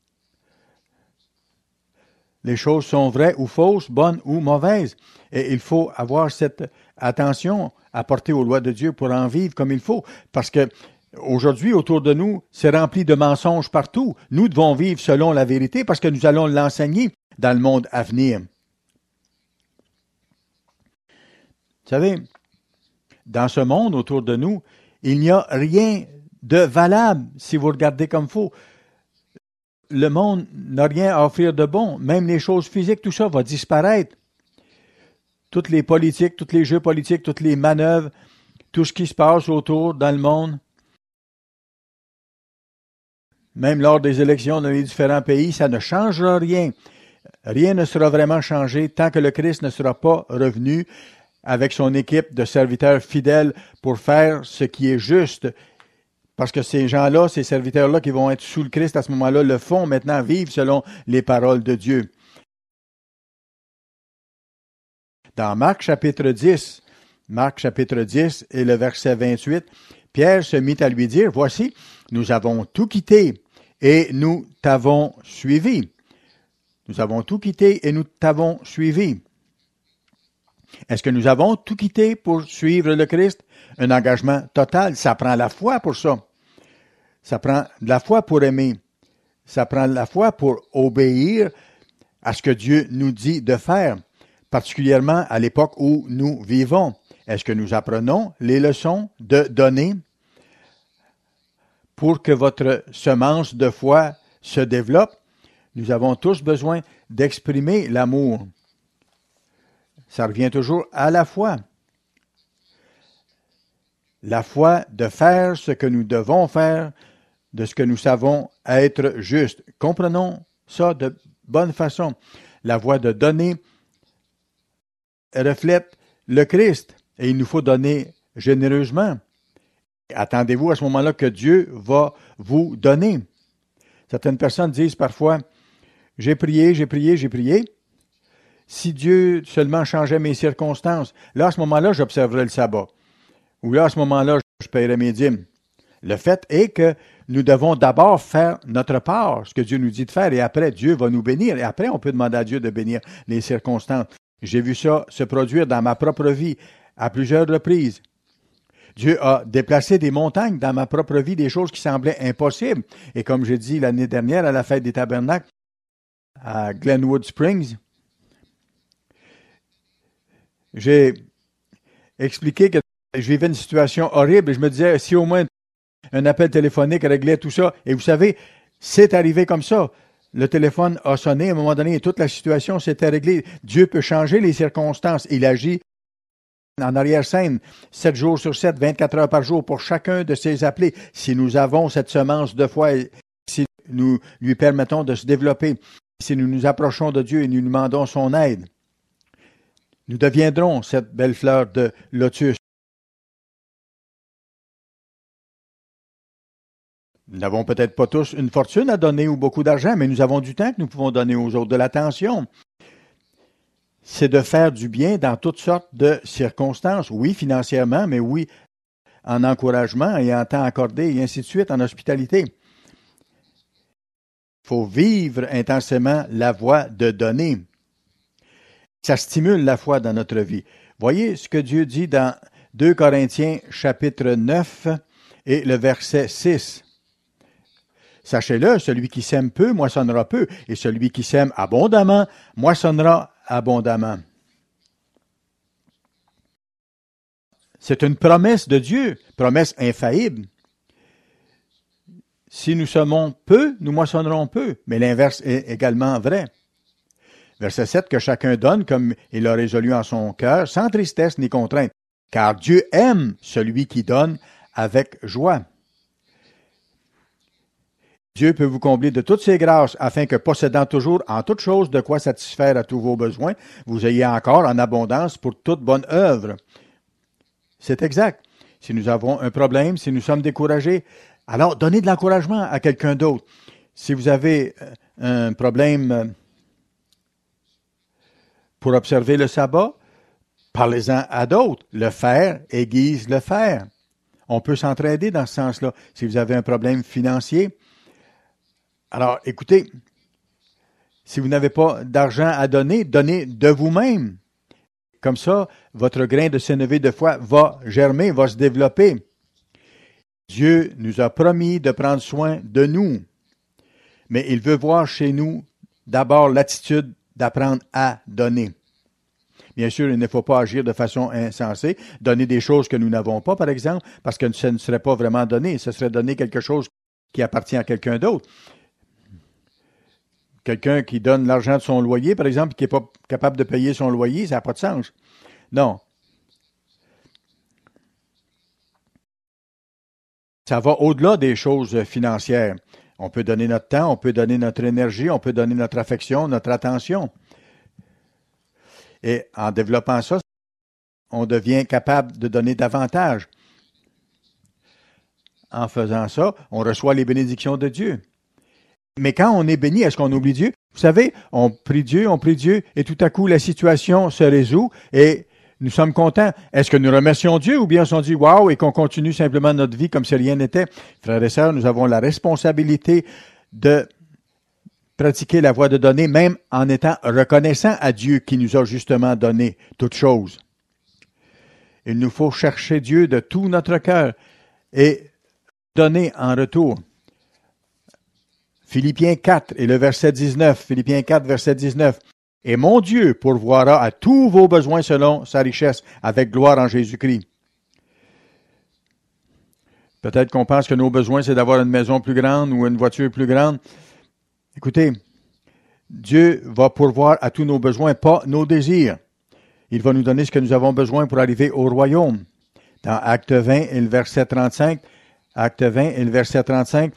Les choses sont vraies ou fausses, bonnes ou mauvaises. Et il faut avoir cette attention à porter aux lois de Dieu pour en vivre comme il faut. Parce que aujourd'hui, autour de nous, c'est rempli de mensonges partout. Nous devons vivre selon la vérité parce que nous allons l'enseigner dans le monde à venir. Vous savez, dans ce monde autour de nous, il n'y a rien de valable si vous regardez comme il faut. Le monde n'a rien à offrir de bon. Même les choses physiques, tout ça va disparaître. Toutes les politiques, tous les jeux politiques, toutes les manœuvres, tout ce qui se passe autour dans le monde, même lors des élections dans les différents pays, ça ne changera rien. Rien ne sera vraiment changé tant que le Christ ne sera pas revenu avec son équipe de serviteurs fidèles pour faire ce qui est juste. Parce que ces gens-là, ces serviteurs-là qui vont être sous le Christ à ce moment-là, le font maintenant vivre selon les paroles de Dieu. Dans Marc chapitre dix, Marc chapitre dix et le verset vingt-huit, Pierre se mit à lui dire, « Voici, nous avons tout quitté et nous t'avons suivi. » Nous avons tout quitté et nous t'avons suivi. Est-ce que nous avons tout quitté pour suivre le Christ? Un engagement total. Ça prend la foi pour ça. Ça prend de la foi pour aimer. Ça prend de la foi pour obéir à ce que Dieu nous dit de faire, particulièrement à l'époque où nous vivons. Est-ce que nous apprenons les leçons de donner pour que votre semence de foi se développe? Nous avons tous besoin d'exprimer l'amour. Ça revient toujours à la foi. La foi de faire ce que nous devons faire, de ce que nous savons être juste. Comprenons ça de bonne façon. La voie de donner reflète le Christ et il nous faut donner généreusement. Attendez-vous à ce moment-là que Dieu va vous donner. Certaines personnes disent parfois, « J'ai prié, j'ai prié, j'ai prié. Si Dieu seulement changeait mes circonstances, là, à ce moment-là, j'observerais le sabbat. Ou là, à ce moment-là, je paierais mes dîmes. » Le fait est que nous devons d'abord faire notre part, ce que Dieu nous dit de faire, et après, Dieu va nous bénir. Et après, on peut demander à Dieu de bénir les circonstances. J'ai vu ça se produire dans ma propre vie à plusieurs reprises. Dieu a déplacé des montagnes dans ma propre vie, des choses qui semblaient impossibles. Et comme j'ai dit l'année dernière à la fête des tabernacles à Glenwood Springs, j'ai expliqué que je vivais une situation horrible et je me disais, si au moins un appel téléphonique réglait tout ça, et vous savez, c'est arrivé comme ça. Le téléphone a sonné à un moment donné et toute la situation s'était réglée. Dieu peut changer les circonstances. Il agit en arrière-scène, sept jours sur sept, vingt-quatre heures par jour pour chacun de ses appelés. Si nous avons cette semence de foi, si nous lui permettons de se développer, si nous nous approchons de Dieu et nous lui demandons son aide, nous deviendrons cette belle fleur de lotus. Nous n'avons peut-être pas tous une fortune à donner ou beaucoup d'argent, mais nous avons du temps que nous pouvons donner aux autres, de l'attention. C'est de faire du bien dans toutes sortes de circonstances. Oui, financièrement, mais oui, en encouragement et en temps accordé, et ainsi de suite, en hospitalité. Il faut vivre intensément la voie de donner. Ça stimule la foi dans notre vie. Voyez ce que Dieu dit dans deux Corinthiens chapitre neuf et le verset six. Sachez-le, celui qui sème peu moissonnera peu, et celui qui sème abondamment moissonnera abondamment. C'est une promesse de Dieu, promesse infaillible. Si nous semons peu, nous moissonnerons peu, mais l'inverse est également vrai. Verset sept, que chacun donne comme il l'a résolu en son cœur, sans tristesse ni contrainte, car Dieu aime celui qui donne avec joie. Dieu peut vous combler de toutes ses grâces, afin que, possédant toujours en toutes choses de quoi satisfaire à tous vos besoins, vous ayez encore en abondance pour toute bonne œuvre. C'est exact. Si nous avons un problème, si nous sommes découragés, alors donnez de l'encouragement à quelqu'un d'autre. Si vous avez un problème pour observer le sabbat, parlez-en à d'autres. Le faire aiguise le faire. On peut s'entraider dans ce sens-là. Si vous avez un problème financier, alors écoutez, si vous n'avez pas d'argent à donner, donnez de vous-même. Comme ça, votre grain de sénévé de foi va germer, va se développer. Dieu nous a promis de prendre soin de nous, mais il veut voir chez nous d'abord l'attitude d'apprendre à donner. Bien sûr, il ne faut pas agir de façon insensée, donner des choses que nous n'avons pas, par exemple, parce que ce ne serait pas vraiment donné, ce serait donner quelque chose qui appartient à quelqu'un d'autre. Quelqu'un qui donne l'argent de son loyer, par exemple, qui n'est pas capable de payer son loyer, ça n'a pas de sens. Non. Ça va au-delà des choses financières. On peut donner notre temps, on peut donner notre énergie, on peut donner notre affection, notre attention. Et en développant ça, on devient capable de donner davantage. En faisant ça, on reçoit les bénédictions de Dieu. Mais quand on est béni, est-ce qu'on oublie Dieu? Vous savez, on prie Dieu, on prie Dieu, et tout à coup, la situation se résout et nous sommes contents. Est-ce que nous remercions Dieu ou bien on se dit « wow » et qu'on continue simplement notre vie comme si rien n'était? Frères et sœurs, nous avons la responsabilité de pratiquer la voie de donner, même en étant reconnaissant à Dieu qui nous a justement donné toutes choses. Il nous faut chercher Dieu de tout notre cœur et donner en retour. Philippiens quatre et le verset dix-neuf, Philippiens quatre, verset dix-neuf. « Et mon Dieu pourvoira à tous vos besoins selon sa richesse, avec gloire en Jésus-Christ. » Peut-être qu'on pense que nos besoins, c'est d'avoir une maison plus grande ou une voiture plus grande. Écoutez, Dieu va pourvoir à tous nos besoins, pas nos désirs. Il va nous donner ce que nous avons besoin pour arriver au royaume. Dans Acte vingt et le verset trente-cinq, Acte vingt et le verset trente-cinq,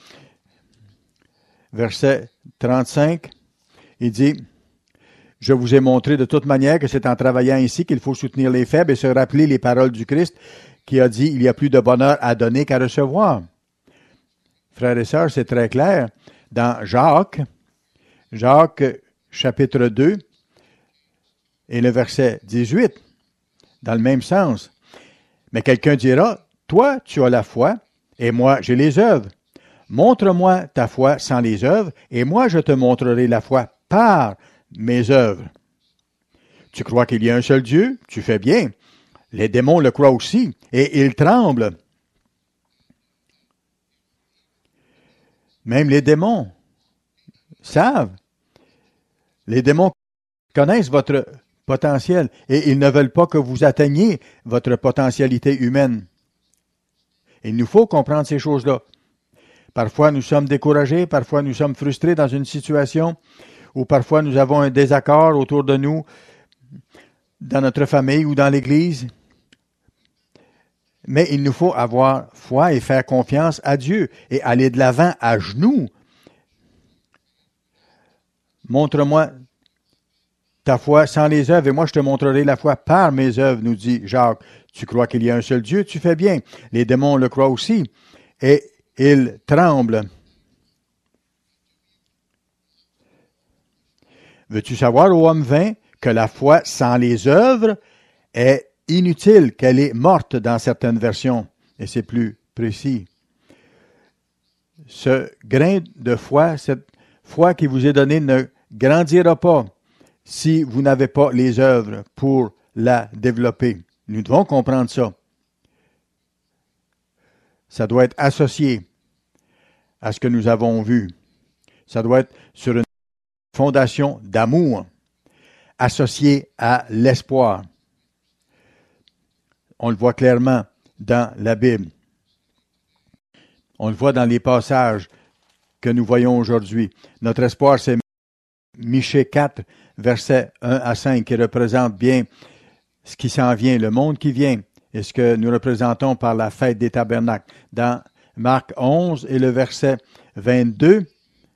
verset trente-cinq, il dit « Je vous ai montré de toute manière que c'est en travaillant ici qu'il faut soutenir les faibles et se rappeler les paroles du Christ qui a dit « Il y a plus de bonheur à donner qu'à recevoir. » Frères et sœurs, c'est très clair. Dans Jacques, Jacques chapitre deux et le verset dix-huit, dans le même sens. Mais quelqu'un dira « Toi, tu as la foi et moi, j'ai les œuvres. Montre-moi ta foi sans les œuvres, et moi je te montrerai la foi par mes œuvres. Tu crois qu'il y a un seul Dieu? Tu fais bien. Les démons le croient aussi, et ils tremblent. Même les démons savent. Les démons connaissent votre potentiel, et ils ne veulent pas que vous atteigniez votre potentialité humaine. Il nous faut comprendre ces choses-là. Parfois, nous sommes découragés, parfois, nous sommes frustrés dans une situation, ou parfois, nous avons un désaccord autour de nous, dans notre famille ou dans l'Église. Mais il nous faut avoir foi et faire confiance à Dieu et aller de l'avant à genoux. Montre-moi ta foi sans les œuvres, et moi je te montrerai la foi par mes œuvres, nous dit Jacques. Tu crois qu'il y a un seul Dieu, tu fais bien. Les démons le croient aussi, et ils tremblent. Veux-tu savoir, ô homme vain, que la foi sans les œuvres est inutile, qu'elle est morte dans certaines versions, et c'est plus précis. Ce grain de foi, cette foi qui vous est donnée ne grandira pas si vous n'avez pas les œuvres pour la développer. Nous devons comprendre ça. Ça doit être associé à ce que nous avons vu. Ça doit être sur une fondation d'amour, associée à l'espoir. On le voit clairement dans la Bible. On le voit dans les passages que nous voyons aujourd'hui. Notre espoir, c'est Michée quatre, versets un à cinq, qui représente bien ce qui s'en vient, le monde qui vient, et ce que nous représentons par la fête des tabernacles. Dans Marc onze et le verset vingt-deux,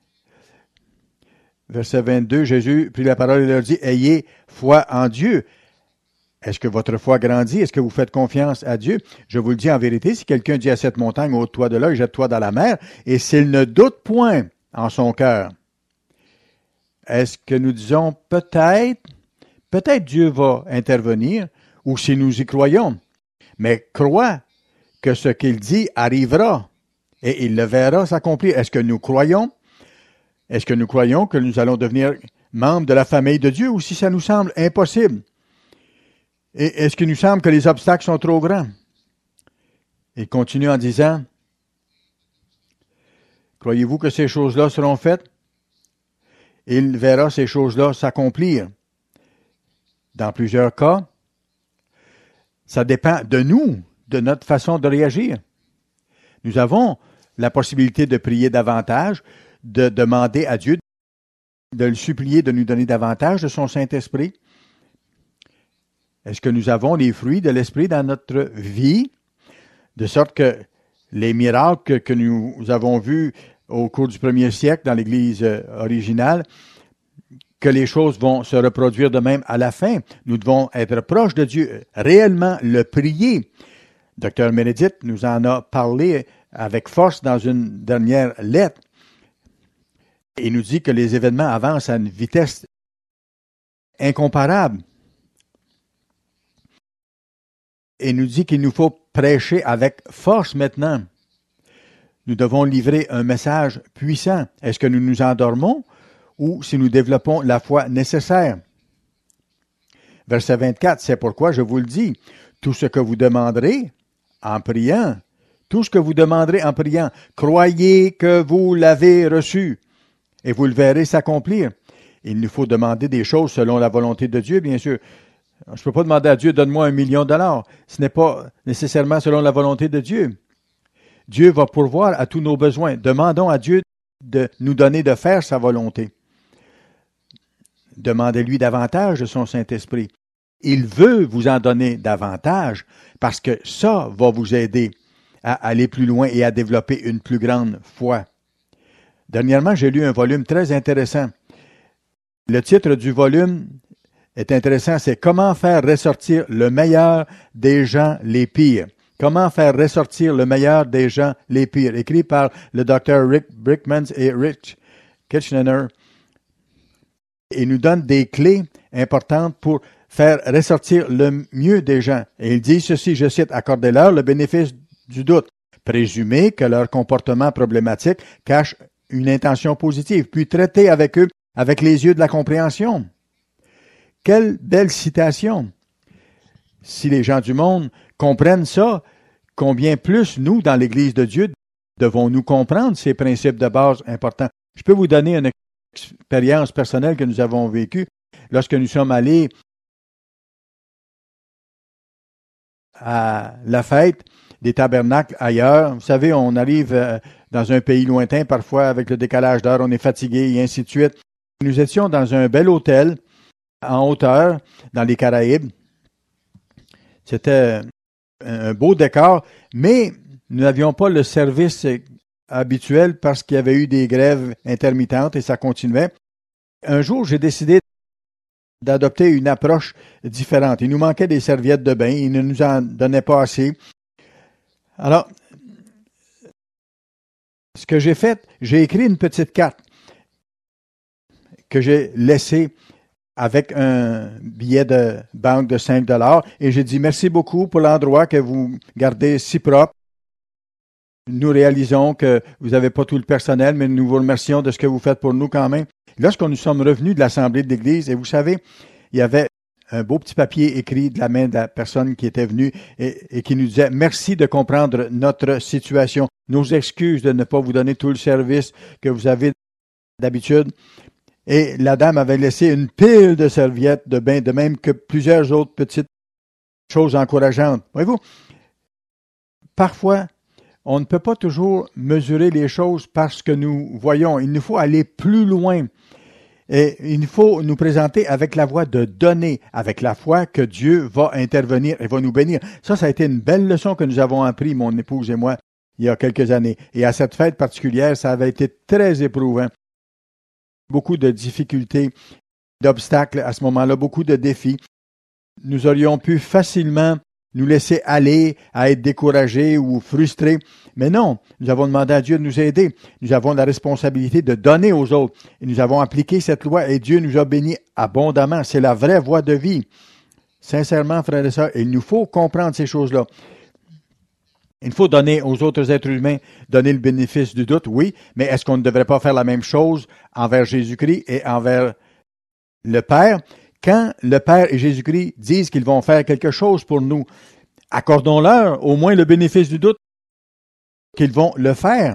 verset vingt-deux, Jésus prit la parole et leur dit, « Ayez foi en Dieu. » Est-ce que votre foi grandit? Est-ce que vous faites confiance à Dieu? Je vous le dis en vérité, si quelqu'un dit à cette montagne, ôte-toi de là et jette-toi dans la mer, et s'il ne doute point en son cœur, est-ce que nous disons peut-être, peut-être Dieu va intervenir, ou si nous y croyons, mais crois que ce qu'il dit arrivera, et il le verra s'accomplir. Est-ce que nous croyons? Est-ce que nous croyons que nous allons devenir membres de la famille de Dieu, ou si ça nous semble impossible? Et est-ce qu'il nous semble que les obstacles sont trop grands? Il continue en disant, « Croyez-vous que ces choses-là seront faites? » Il verra ces choses-là s'accomplir. Dans plusieurs cas, ça dépend de nous, de notre façon de réagir. Nous avons la possibilité de prier davantage, de demander à Dieu, de le supplier de nous donner davantage de son Saint-Esprit. Est-ce que nous avons les fruits de l'Esprit dans notre vie, de sorte que les miracles que nous avons vus au cours du premier siècle dans l'Église originale, que les choses vont se reproduire de même à la fin? Nous devons être proches de Dieu, réellement le prier. Docteur Meredith nous en a parlé avec force dans une dernière lettre. Il nous dit que les événements avancent à une vitesse incomparable. Et nous dit qu'il nous faut prêcher avec force maintenant. Nous devons livrer un message puissant. Est-ce que nous nous endormons ou si nous développons la foi nécessaire? Verset vingt-quatre, c'est pourquoi je vous le dis, tout ce que vous demanderez en priant, tout ce que vous demanderez en priant, croyez que vous l'avez reçu et vous le verrez s'accomplir. Il nous faut demander des choses selon la volonté de Dieu, bien sûr. Je ne peux pas demander à Dieu, donne-moi un million de dollars. Ce n'est pas nécessairement selon la volonté de Dieu. Dieu va pourvoir à tous nos besoins. Demandons à Dieu de nous donner de faire sa volonté. Demandez-lui davantage de son Saint-Esprit. Il veut vous en donner davantage parce que ça va vous aider à aller plus loin et à développer une plus grande foi. Dernièrement, j'ai lu un volume très intéressant. Le titre du volume est intéressant, c'est « Comment faire ressortir le meilleur des gens les pires ». Comment faire ressortir le meilleur des gens les pires, écrit par le docteur Rick Brickman et Rich Kitchener. Il nous donne des clés importantes pour faire ressortir le mieux des gens. Et il dit ceci, je cite, « Accordez-leur le bénéfice du doute. Présumez que leur comportement problématique cache une intention positive, puis traitez avec eux avec les yeux de la compréhension. » Quelle belle citation! Si les gens du monde comprennent ça, combien plus nous, dans l'Église de Dieu, devons-nous comprendre ces principes de base importants? Je peux vous donner une expérience personnelle que nous avons vécue lorsque nous sommes allés à la fête des tabernacles ailleurs. Vous savez, on arrive dans un pays lointain, parfois avec le décalage d'heure, on est fatigué et ainsi de suite. Nous étions dans un bel hôtel en hauteur, dans les Caraïbes. C'était un beau décor, mais nous n'avions pas le service habituel parce qu'il y avait eu des grèves intermittentes et ça continuait. Un jour, j'ai décidé d'adopter une approche différente. Il nous manquait des serviettes de bain, ils ne nous en donnaient pas assez. Alors, ce que j'ai fait, j'ai écrit une petite carte que j'ai laissée avec un billet de banque de cinq dollars et j'ai dit merci beaucoup pour l'endroit que vous gardez si propre. Nous réalisons que vous n'avez pas tout le personnel, mais nous vous remercions de ce que vous faites pour nous quand même. Lorsque nous sommes revenus de l'Assemblée de l'Église, et vous savez, il y avait un beau petit papier écrit de la main de la personne qui était venue et, et qui nous disait « Merci de comprendre notre situation. Nos excuses de ne pas vous donner tout le service que vous avez d'habitude. » Et la dame avait laissé une pile de serviettes de bain, de même que plusieurs autres petites choses encourageantes. Voyez-vous, parfois, on ne peut pas toujours mesurer les choses parce que nous voyons. Il nous faut aller plus loin. Et il faut nous présenter avec la voie de donner, avec la foi que Dieu va intervenir et va nous bénir. Ça, ça a été une belle leçon que nous avons appris, mon épouse et moi, il y a quelques années. Et à cette fête particulière, ça avait été très éprouvant. Beaucoup de difficultés, d'obstacles à ce moment-là, beaucoup de défis. Nous aurions pu facilement nous laisser aller à être découragés ou frustrés. Mais non, nous avons demandé à Dieu de nous aider. Nous avons la responsabilité de donner aux autres. Et nous avons appliqué cette loi et Dieu nous a bénis abondamment. C'est la vraie voie de vie. Sincèrement, frères et sœurs, il nous faut comprendre ces choses-là. Il faut donner aux autres êtres humains, donner le bénéfice du doute, oui, mais est-ce qu'on ne devrait pas faire la même chose envers Jésus-Christ et envers le Père? Quand le Père et Jésus-Christ disent qu'ils vont faire quelque chose pour nous, accordons-leur au moins le bénéfice du doute qu'ils vont le faire.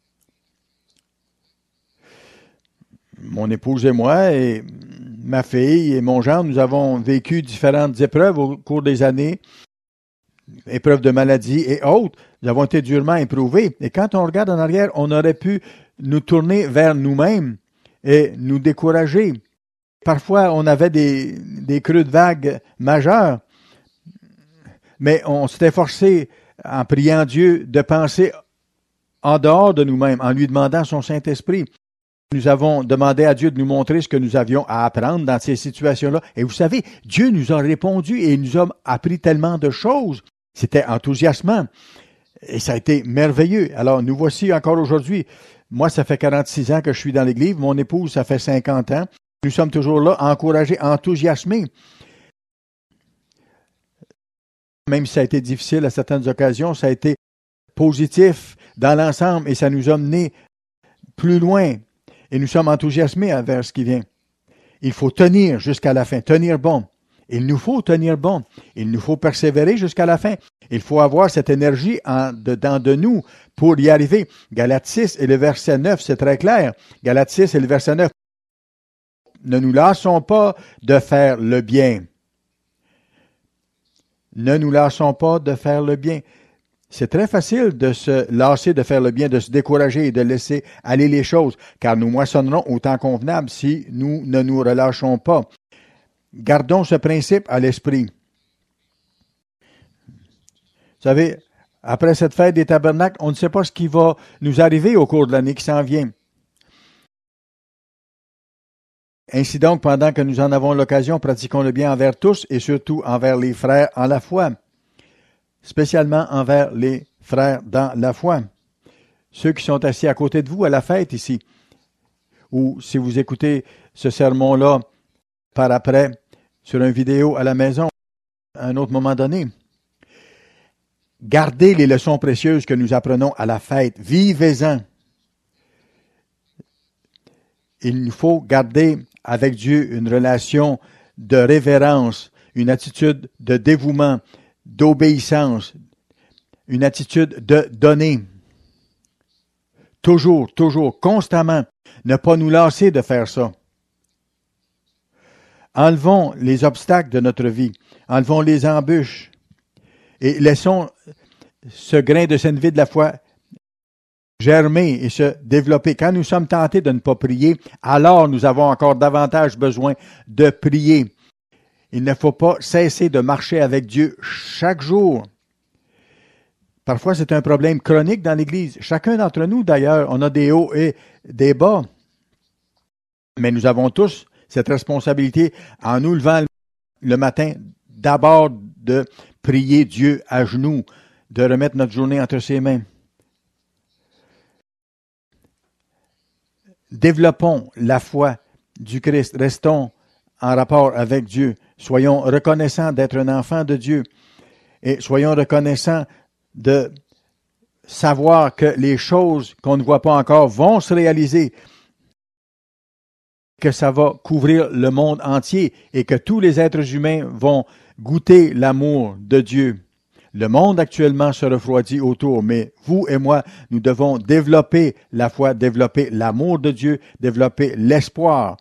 Mon épouse et moi et ma fille et mon gendre, nous avons vécu différentes épreuves au cours des années, épreuves de maladie et autres. Nous avons été durement éprouvés. Et quand on regarde en arrière, on aurait pu nous tourner vers nous-mêmes et nous décourager. Parfois, on avait des, des creux de vagues majeurs, mais on s'était forcé, en priant Dieu, de penser en dehors de nous-mêmes, en lui demandant son Saint-Esprit. Nous avons demandé à Dieu de nous montrer ce que nous avions à apprendre dans ces situations-là. Et vous savez, Dieu nous a répondu et il nous a appris tellement de choses. C'était enthousiasmant. Et ça a été merveilleux. Alors, nous voici encore aujourd'hui. Moi, ça fait quarante-six ans que je suis dans l'Église. Mon épouse, ça fait cinquante ans. Nous sommes toujours là, encouragés, enthousiasmés. Même si ça a été difficile à certaines occasions, ça a été positif dans l'ensemble et ça nous a menés plus loin. Et nous sommes enthousiasmés envers ce qui vient. Il faut tenir jusqu'à la fin, tenir bon. Il nous faut tenir bon. Il nous faut persévérer jusqu'à la fin. Il faut avoir cette énergie en dedans de nous pour y arriver. Galates six et le verset neuf, c'est très clair. Galates six et le verset neuf. Ne nous lassons pas de faire le bien. Ne nous lassons pas de faire le bien. C'est très facile de se lasser de faire le bien, de se décourager et de laisser aller les choses, car nous moissonnerons au temps convenable si nous ne nous relâchons pas. Gardons ce principe à l'esprit. Vous savez, après cette fête des tabernacles, on ne sait pas ce qui va nous arriver au cours de l'année qui s'en vient. Ainsi donc, pendant que nous en avons l'occasion, pratiquons le bien envers tous et surtout envers les frères en la foi, spécialement envers les frères dans la foi. Ceux qui sont assis à côté de vous à la fête ici, ou si vous écoutez ce sermon-là par après sur une vidéo à la maison, à un autre moment donné. Gardez les leçons précieuses que nous apprenons à la fête. Vivez-en. Il nous faut garder avec Dieu une relation de révérence, une attitude de dévouement, d'obéissance, une attitude de donner. Toujours, toujours, constamment, ne pas nous lasser de faire ça. Enlevons les obstacles de notre vie, enlevons les embûches et laissons ce grain de saine vie de la foi germer et se développer. Quand nous sommes tentés de ne pas prier, alors nous avons encore davantage besoin de prier. Il ne faut pas cesser de marcher avec Dieu chaque jour. Parfois, c'est un problème chronique dans l'Église. Chacun d'entre nous, d'ailleurs, on a des hauts et des bas. Mais nous avons tous cette responsabilité en nous levant le matin, d'abord de prier Dieu à genoux, de remettre notre journée entre ses mains. Développons la foi du Christ. Restons en rapport avec Dieu. Soyons reconnaissants d'être un enfant de Dieu. Et soyons reconnaissants de savoir que les choses qu'on ne voit pas encore vont se réaliser. que ça va couvrir le monde entier et que tous les êtres humains vont goûter l'amour de Dieu. Le monde actuellement se refroidit autour, mais vous et moi, nous devons développer la foi, développer l'amour de Dieu, développer l'espoir.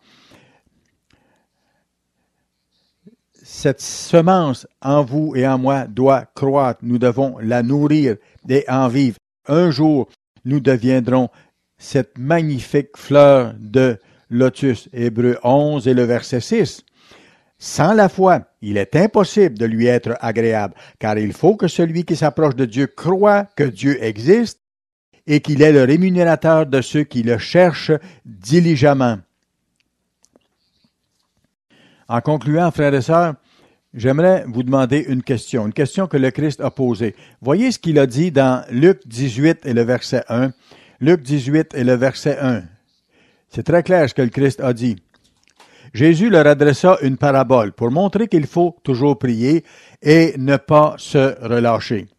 Cette semence en vous et en moi doit croître. Nous devons la nourrir et en vivre. Un jour, nous deviendrons cette magnifique fleur de lotus. Hébreux onze et le verset six. Sans la foi, il est impossible de lui être agréable, car il faut que celui qui s'approche de Dieu croit que Dieu existe et qu'il est le rémunérateur de ceux qui le cherchent diligemment. En concluant, frères et sœurs, j'aimerais vous demander une question, une question que le Christ a posée. Voyez ce qu'il a dit dans Luc dix-huit et le verset un. Luc dix-huit et le verset un. C'est très clair ce que le Christ a dit. Jésus leur adressa une parabole pour montrer qu'il faut toujours prier et ne pas se relâcher.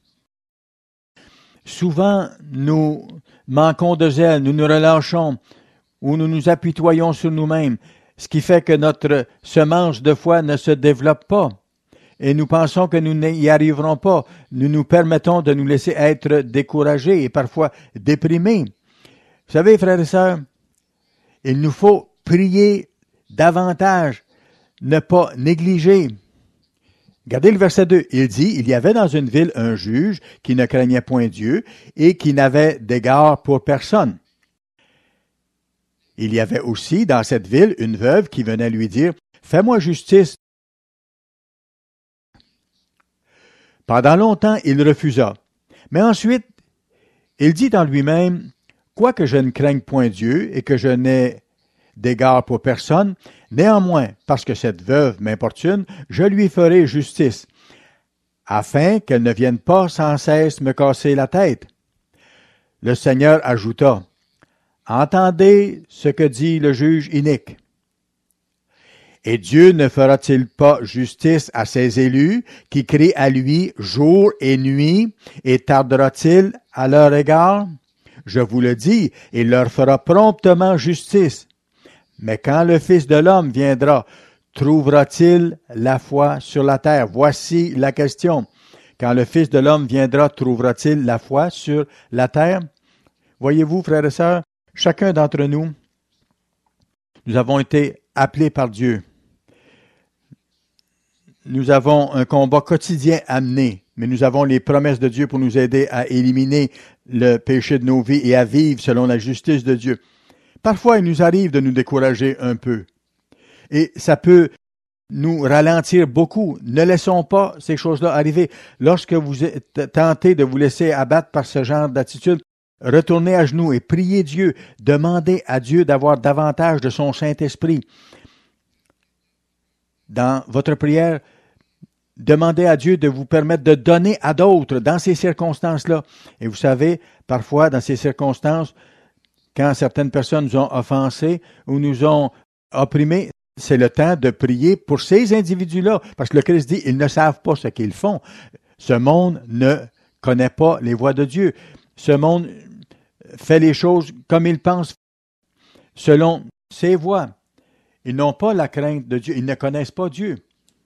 Souvent, nous manquons de zèle, nous nous relâchons ou nous nous apitoyons sur nous-mêmes, ce qui fait que notre semence de foi ne se développe pas. Et nous pensons que nous n'y arriverons pas. Nous nous permettons de nous laisser être découragés et parfois déprimés. Vous savez, frères et sœurs, il nous faut prier davantage, ne pas négliger. Regardez le verset deux. Il dit, il y avait dans une ville un juge qui ne craignait point Dieu et qui n'avait d'égard pour personne. Il y avait aussi dans cette ville une veuve qui venait lui dire, « Fais-moi justice. » Pendant longtemps, il refusa. Mais ensuite, il dit en lui-même, « Quoique je ne craigne point Dieu et que je n'ai d'égard pour personne, néanmoins, parce que cette veuve m'importune, je lui ferai justice, afin qu'elle ne vienne pas sans cesse me casser la tête. » Le Seigneur ajouta, « Entendez ce que dit le juge inique. Et Dieu ne fera-t-il pas justice à ses élus qui crient à lui jour et nuit, et tardera-t-il à leur égard? Je vous le dis, il leur fera promptement justice. Mais quand le Fils de l'homme viendra, trouvera-t-il la foi sur la terre? » Voici la question. Quand le Fils de l'homme viendra, trouvera-t-il la foi sur la terre? Voyez-vous, frères et sœurs, chacun d'entre nous, nous avons été appelés par Dieu. Nous avons un combat quotidien à mener, mais nous avons les promesses de Dieu pour nous aider à éliminer le péché de nos vies et à vivre selon la justice de Dieu. Parfois, il nous arrive de nous décourager un peu. Et ça peut nous ralentir beaucoup. Ne laissons pas ces choses-là arriver. Lorsque vous êtes tenté de vous laisser abattre par ce genre d'attitude, retournez à genoux et priez Dieu. Demandez à Dieu d'avoir davantage de son Saint-Esprit. Dans votre prière, demandez à Dieu de vous permettre de donner à d'autres dans ces circonstances-là. Et vous savez, parfois, dans ces circonstances, quand certaines personnes nous ont offensés ou nous ont opprimés, c'est le temps de prier pour ces individus-là. Parce que le Christ dit, ils ne savent pas ce qu'ils font. Ce monde ne connaît pas les voies de Dieu. Ce monde fait les choses comme il pense, selon ses voies. Ils n'ont pas la crainte de Dieu. Ils ne connaissent pas Dieu.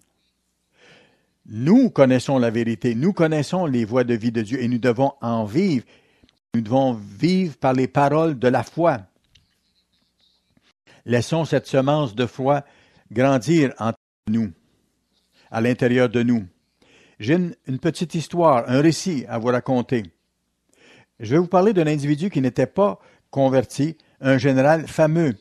Nous connaissons la vérité. Nous connaissons les voies de vie de Dieu et nous devons en vivre. Nous devons vivre par les paroles de la foi. Laissons cette semence de foi grandir en nous, à l'intérieur de nous. J'ai une, une petite histoire, un récit à vous raconter. Je vais vous parler d'un individu qui n'était pas converti, un général fameux.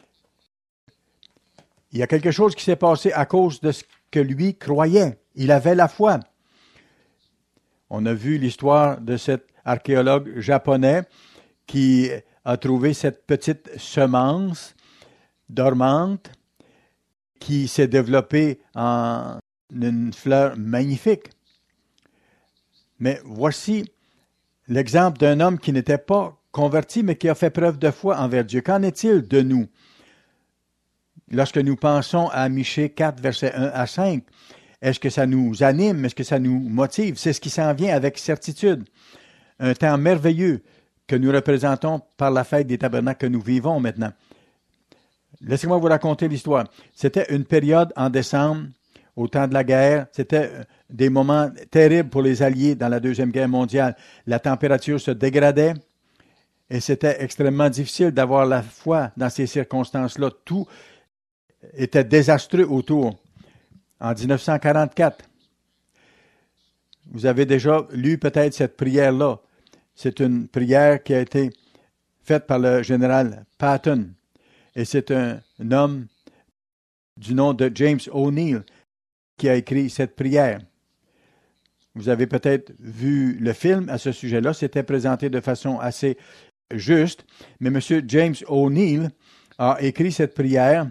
Il y a quelque chose qui s'est passé à cause de ce que lui croyait. Il avait la foi. On a vu l'histoire de cet archéologue japonais qui a trouvé cette petite semence dormante qui s'est développée en une fleur magnifique. Mais voici l'exemple d'un homme qui n'était pas converti, mais qui a fait preuve de foi envers Dieu. Qu'en est-il de nous? Lorsque nous pensons à Michée quatre, versets un à cinq, est-ce que ça nous anime? Est-ce que ça nous motive? C'est ce qui s'en vient avec certitude. Un temps merveilleux que nous représentons par la fête des tabernacles que nous vivons maintenant. Laissez-moi vous raconter l'histoire. C'était une période en décembre, au temps de la guerre. C'était des moments terribles pour les Alliés dans la Deuxième Guerre mondiale. La température se dégradait et c'était extrêmement difficile d'avoir la foi dans ces circonstances-là. Tout était désastreux autour. En dix-neuf cent quarante-quatre, vous avez déjà lu peut-être cette prière-là. C'est une prière qui a été faite par le général Patton. Et c'est un, un homme du nom de James O'Neill qui a écrit cette prière. Vous avez peut-être vu le film à ce sujet-là. C'était présenté de façon assez juste. Mais M. James O'Neill a écrit cette prière.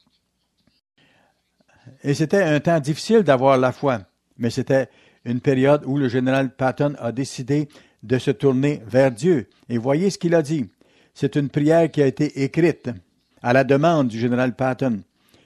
Et c'était un temps difficile d'avoir la foi. Mais c'était une période où le général Patton a décidé de se tourner vers Dieu. Et voyez ce qu'il a dit. C'est une prière qui a été écrite à la demande du général Patton.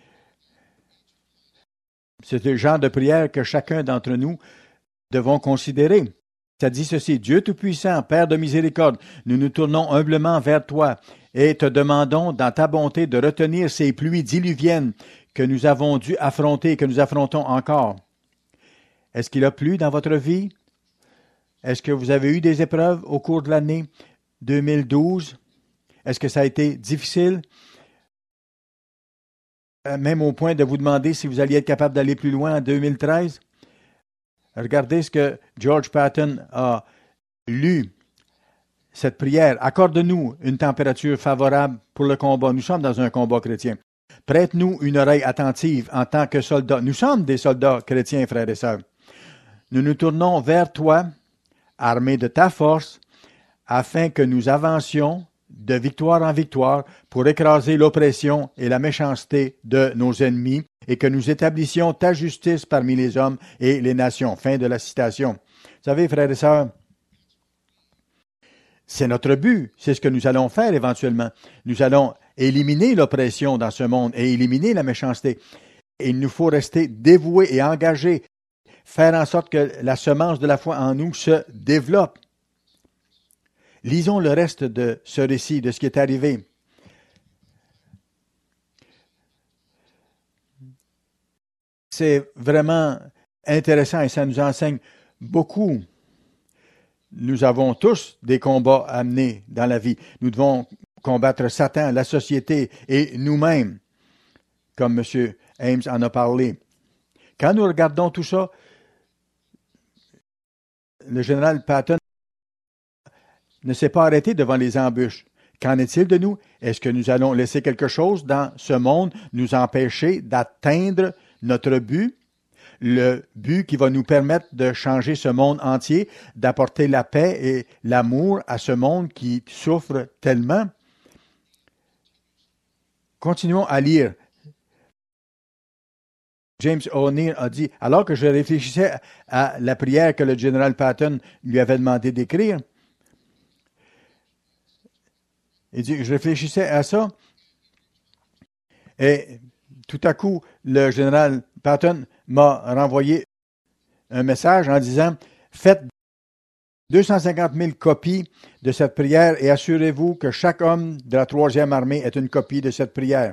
C'est le genre de prière que chacun d'entre nous devons considérer. Ça dit ceci: Dieu Tout-Puissant, Père de miséricorde, nous nous tournons humblement vers toi et te demandons dans ta bonté de retenir ces pluies diluviennes que nous avons dû affronter et que nous affrontons encore. Est-ce qu'il a plu dans votre vie? Est-ce que vous avez eu des épreuves au cours de l'année deux mille douze? Est-ce que ça a été difficile? Même au point de vous demander si vous alliez être capable d'aller plus loin en deux mille treize? Regardez ce que George Patton a lu, cette prière. Accorde-nous une température favorable pour le combat. Nous sommes dans un combat chrétien. Prête-nous une oreille attentive en tant que soldats. Nous sommes des soldats chrétiens, frères et sœurs. Nous nous tournons vers toi, armés de ta force, afin que nous avancions de victoire en victoire pour écraser l'oppression et la méchanceté de nos ennemis et que nous établissions ta justice parmi les hommes et les nations. Fin de la citation. Vous savez, frères et sœurs, c'est notre but, c'est ce que nous allons faire éventuellement. Nous allons éliminer l'oppression dans ce monde et éliminer la méchanceté. Et il nous faut rester dévoués et engagés, faire en sorte que la semence de la foi en nous se développe. Lisons le reste de ce récit, de ce qui est arrivé. C'est vraiment intéressant et ça nous enseigne beaucoup. Nous avons tous des combats à mener dans la vie. Nous devons combattre Satan, la société et nous-mêmes, comme M. Ames en a parlé. Quand nous regardons tout ça, le général Patton ne s'est pas arrêté devant les embûches. Qu'en est-il de nous? Est-ce que nous allons laisser quelque chose dans ce monde nous empêcher d'atteindre notre but? Le but qui va nous permettre de changer ce monde entier, d'apporter la paix et l'amour à ce monde qui souffre tellement. Continuons à lire. James O'Neill a dit, alors que je réfléchissais à la prière que le général Patton lui avait demandé d'écrire, il dit, je réfléchissais à ça, et tout à coup, le général Patton m'a renvoyé un message en disant, faites deux cent cinquante mille copies de cette prière et assurez-vous que chaque homme de la troisième armée ait une copie de cette prière.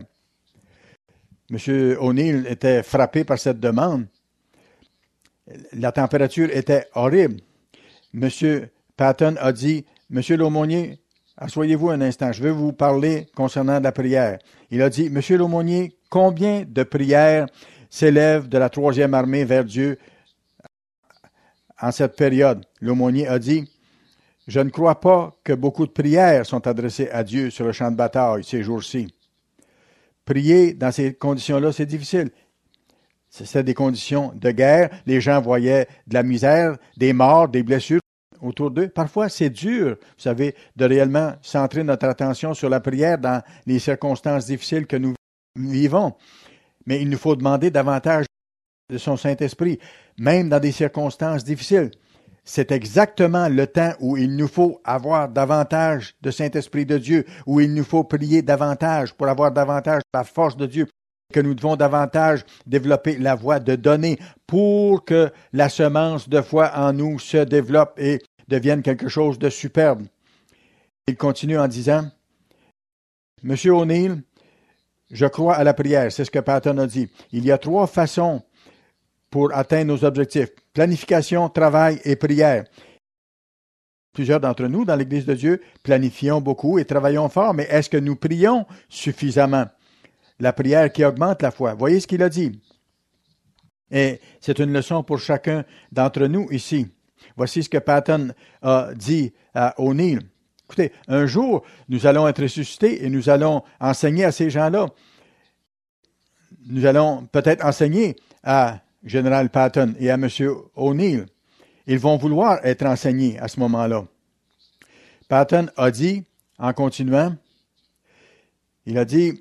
M. O'Neill était frappé par cette demande. La température était horrible. M. Patton a dit, Monsieur l'aumônier, asseyez-vous un instant, je veux vous parler concernant la prière. Il a dit, Monsieur l'aumônier, combien de prières s'élèvent de la troisième armée vers Dieu en cette période? L'aumônier a dit, je ne crois pas que beaucoup de prières sont adressées à Dieu sur le champ de bataille ces jours-ci. Prier dans ces conditions-là, c'est difficile. C'était des conditions de guerre. Les gens voyaient de la misère, des morts, des blessures autour d'eux. Parfois, c'est dur, vous savez, de réellement centrer notre attention sur la prière dans les circonstances difficiles que nous vivons. Mais il nous faut demander davantage de son Saint-Esprit, même dans des circonstances difficiles. C'est exactement le temps où il nous faut avoir davantage de Saint-Esprit de Dieu, où il nous faut prier davantage pour avoir davantage la force de Dieu, que nous devons davantage développer la voie de donner pour que la semence de foi en nous se développe et devienne quelque chose de superbe. Il continue en disant, Monsieur O'Neill, je crois à la prière. C'est ce que Patton a dit. Il y a trois façons pour atteindre nos objectifs. Planification, travail et prière. Plusieurs d'entre nous, dans l'Église de Dieu, planifions beaucoup et travaillons fort, mais est-ce que nous prions suffisamment? La prière qui augmente la foi. Voyez ce qu'il a dit. Et c'est une leçon pour chacun d'entre nous ici. Voici ce que Patton a dit à O'Neill. Écoutez, un jour, nous allons être ressuscités et nous allons enseigner à ces gens-là. Nous allons peut-être enseigner à Général Patton et à M. O'Neill. Ils vont vouloir être enseignés à ce moment-là. Patton a dit, en continuant, il a dit,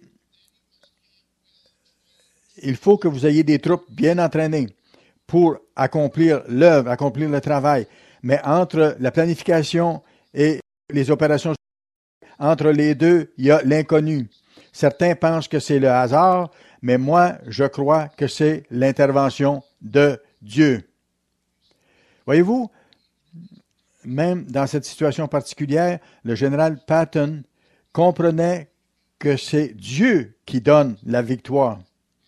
il faut que vous ayez des troupes bien entraînées pour accomplir l'œuvre, accomplir le travail. Mais entre la planification et les opérations, entre les deux, il y a l'inconnu. Certains pensent que c'est le hasard, mais moi, je crois que c'est l'intervention de Dieu. Voyez-vous, même dans cette situation particulière, le général Patton comprenait que c'est Dieu qui donne la victoire.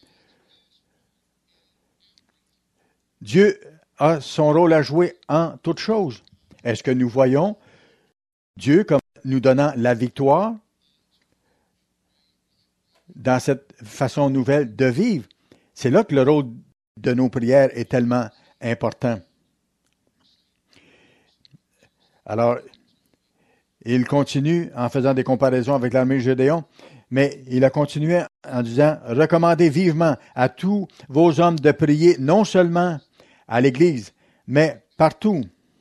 Dieu a son rôle à jouer en toutes choses. Est-ce que nous voyons Dieu comme nous donnant la victoire dans cette façon nouvelle de vivre? C'est là que le rôle de nos prières est tellement important. Alors, il continue en faisant des comparaisons avec l'armée de Gédéon, mais il a continué en disant, recommandez vivement à tous vos hommes de prier non seulement à l'Église, mais partout.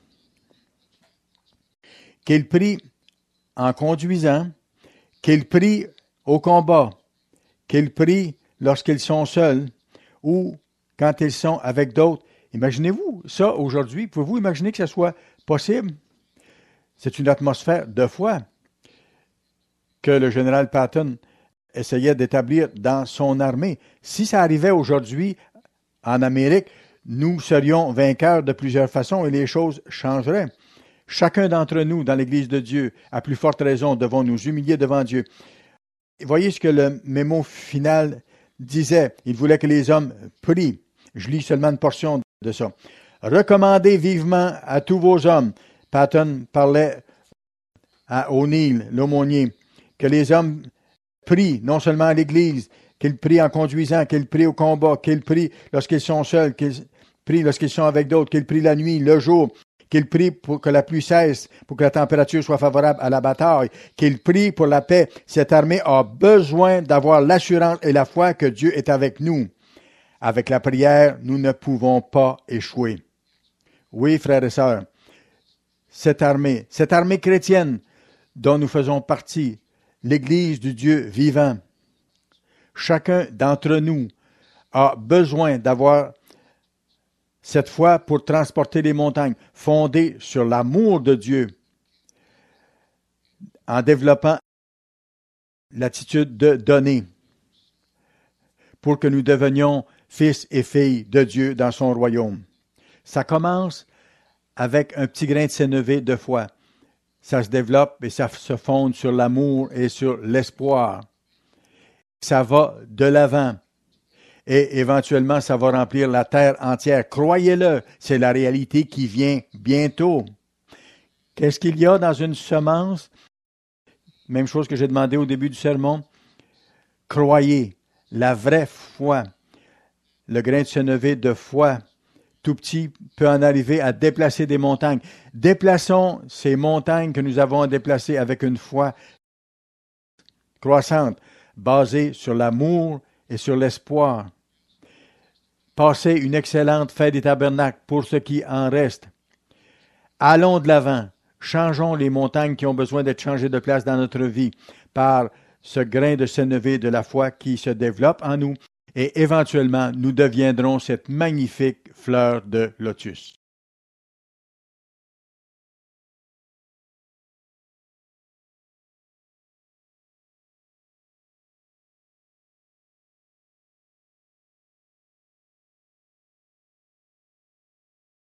Qu'ils prient en conduisant, qu'ils prient au combat, qu'ils prient lorsqu'ils sont seuls ou quand ils sont avec d'autres. Imaginez-vous ça aujourd'hui, pouvez-vous imaginer que ce soit possible? C'est une atmosphère de foi que le général Patton essayait d'établir dans son armée. Si ça arrivait aujourd'hui en Amérique, nous serions vainqueurs de plusieurs façons et les choses changeraient. Chacun d'entre nous, dans l'Église de Dieu, à plus forte raison, devons nous humilier devant Dieu. Voyez ce que le mémo final disait. Il voulait que les hommes prient. Je lis seulement une portion de ça. Recommandez vivement à tous vos hommes. Patton parlait à O'Neill, l'aumônier, que les hommes prient, non seulement à l'Église, qu'ils prient en conduisant, qu'ils prient au combat, qu'ils prient lorsqu'ils sont seuls, qu'ils prient lorsqu'ils sont avec d'autres, qu'ils prient la nuit, le jour, qu'ils prient pour que la pluie cesse, pour que la température soit favorable à la bataille, qu'ils prient pour la paix. Cette armée a besoin d'avoir l'assurance et la foi que Dieu est avec nous. Avec la prière, nous ne pouvons pas échouer. Oui, frères et sœurs, cette armée, cette armée chrétienne dont nous faisons partie, l'Église du Dieu vivant, chacun d'entre nous a besoin d'avoir cette foi pour transporter les montagnes, fondée sur l'amour de Dieu, en développant l'attitude de donner, pour que nous devenions fils et filles de Dieu dans son royaume. Ça commence avec un petit grain de sénévé de foi. Ça se développe et ça se fonde sur l'amour et sur l'espoir. Ça va de l'avant. Et éventuellement, ça va remplir la terre entière. Croyez-le, c'est la réalité qui vient bientôt. Qu'est-ce qu'il y a dans une semence? Même chose que j'ai demandé au début du sermon. Croyez, la vraie foi. Le grain de sénévé de foi, tout petit, peut en arriver à déplacer des montagnes. Déplaçons ces montagnes que nous avons à déplacer avec une foi croissante, basée sur l'amour et sur l'espoir. Passez une excellente fête des tabernacles pour ce qui en reste. Allons de l'avant. Changeons les montagnes qui ont besoin d'être changées de place dans notre vie par ce grain de sénévé de la foi qui se développe en nous et éventuellement nous deviendrons cette magnifique fleur de lotus.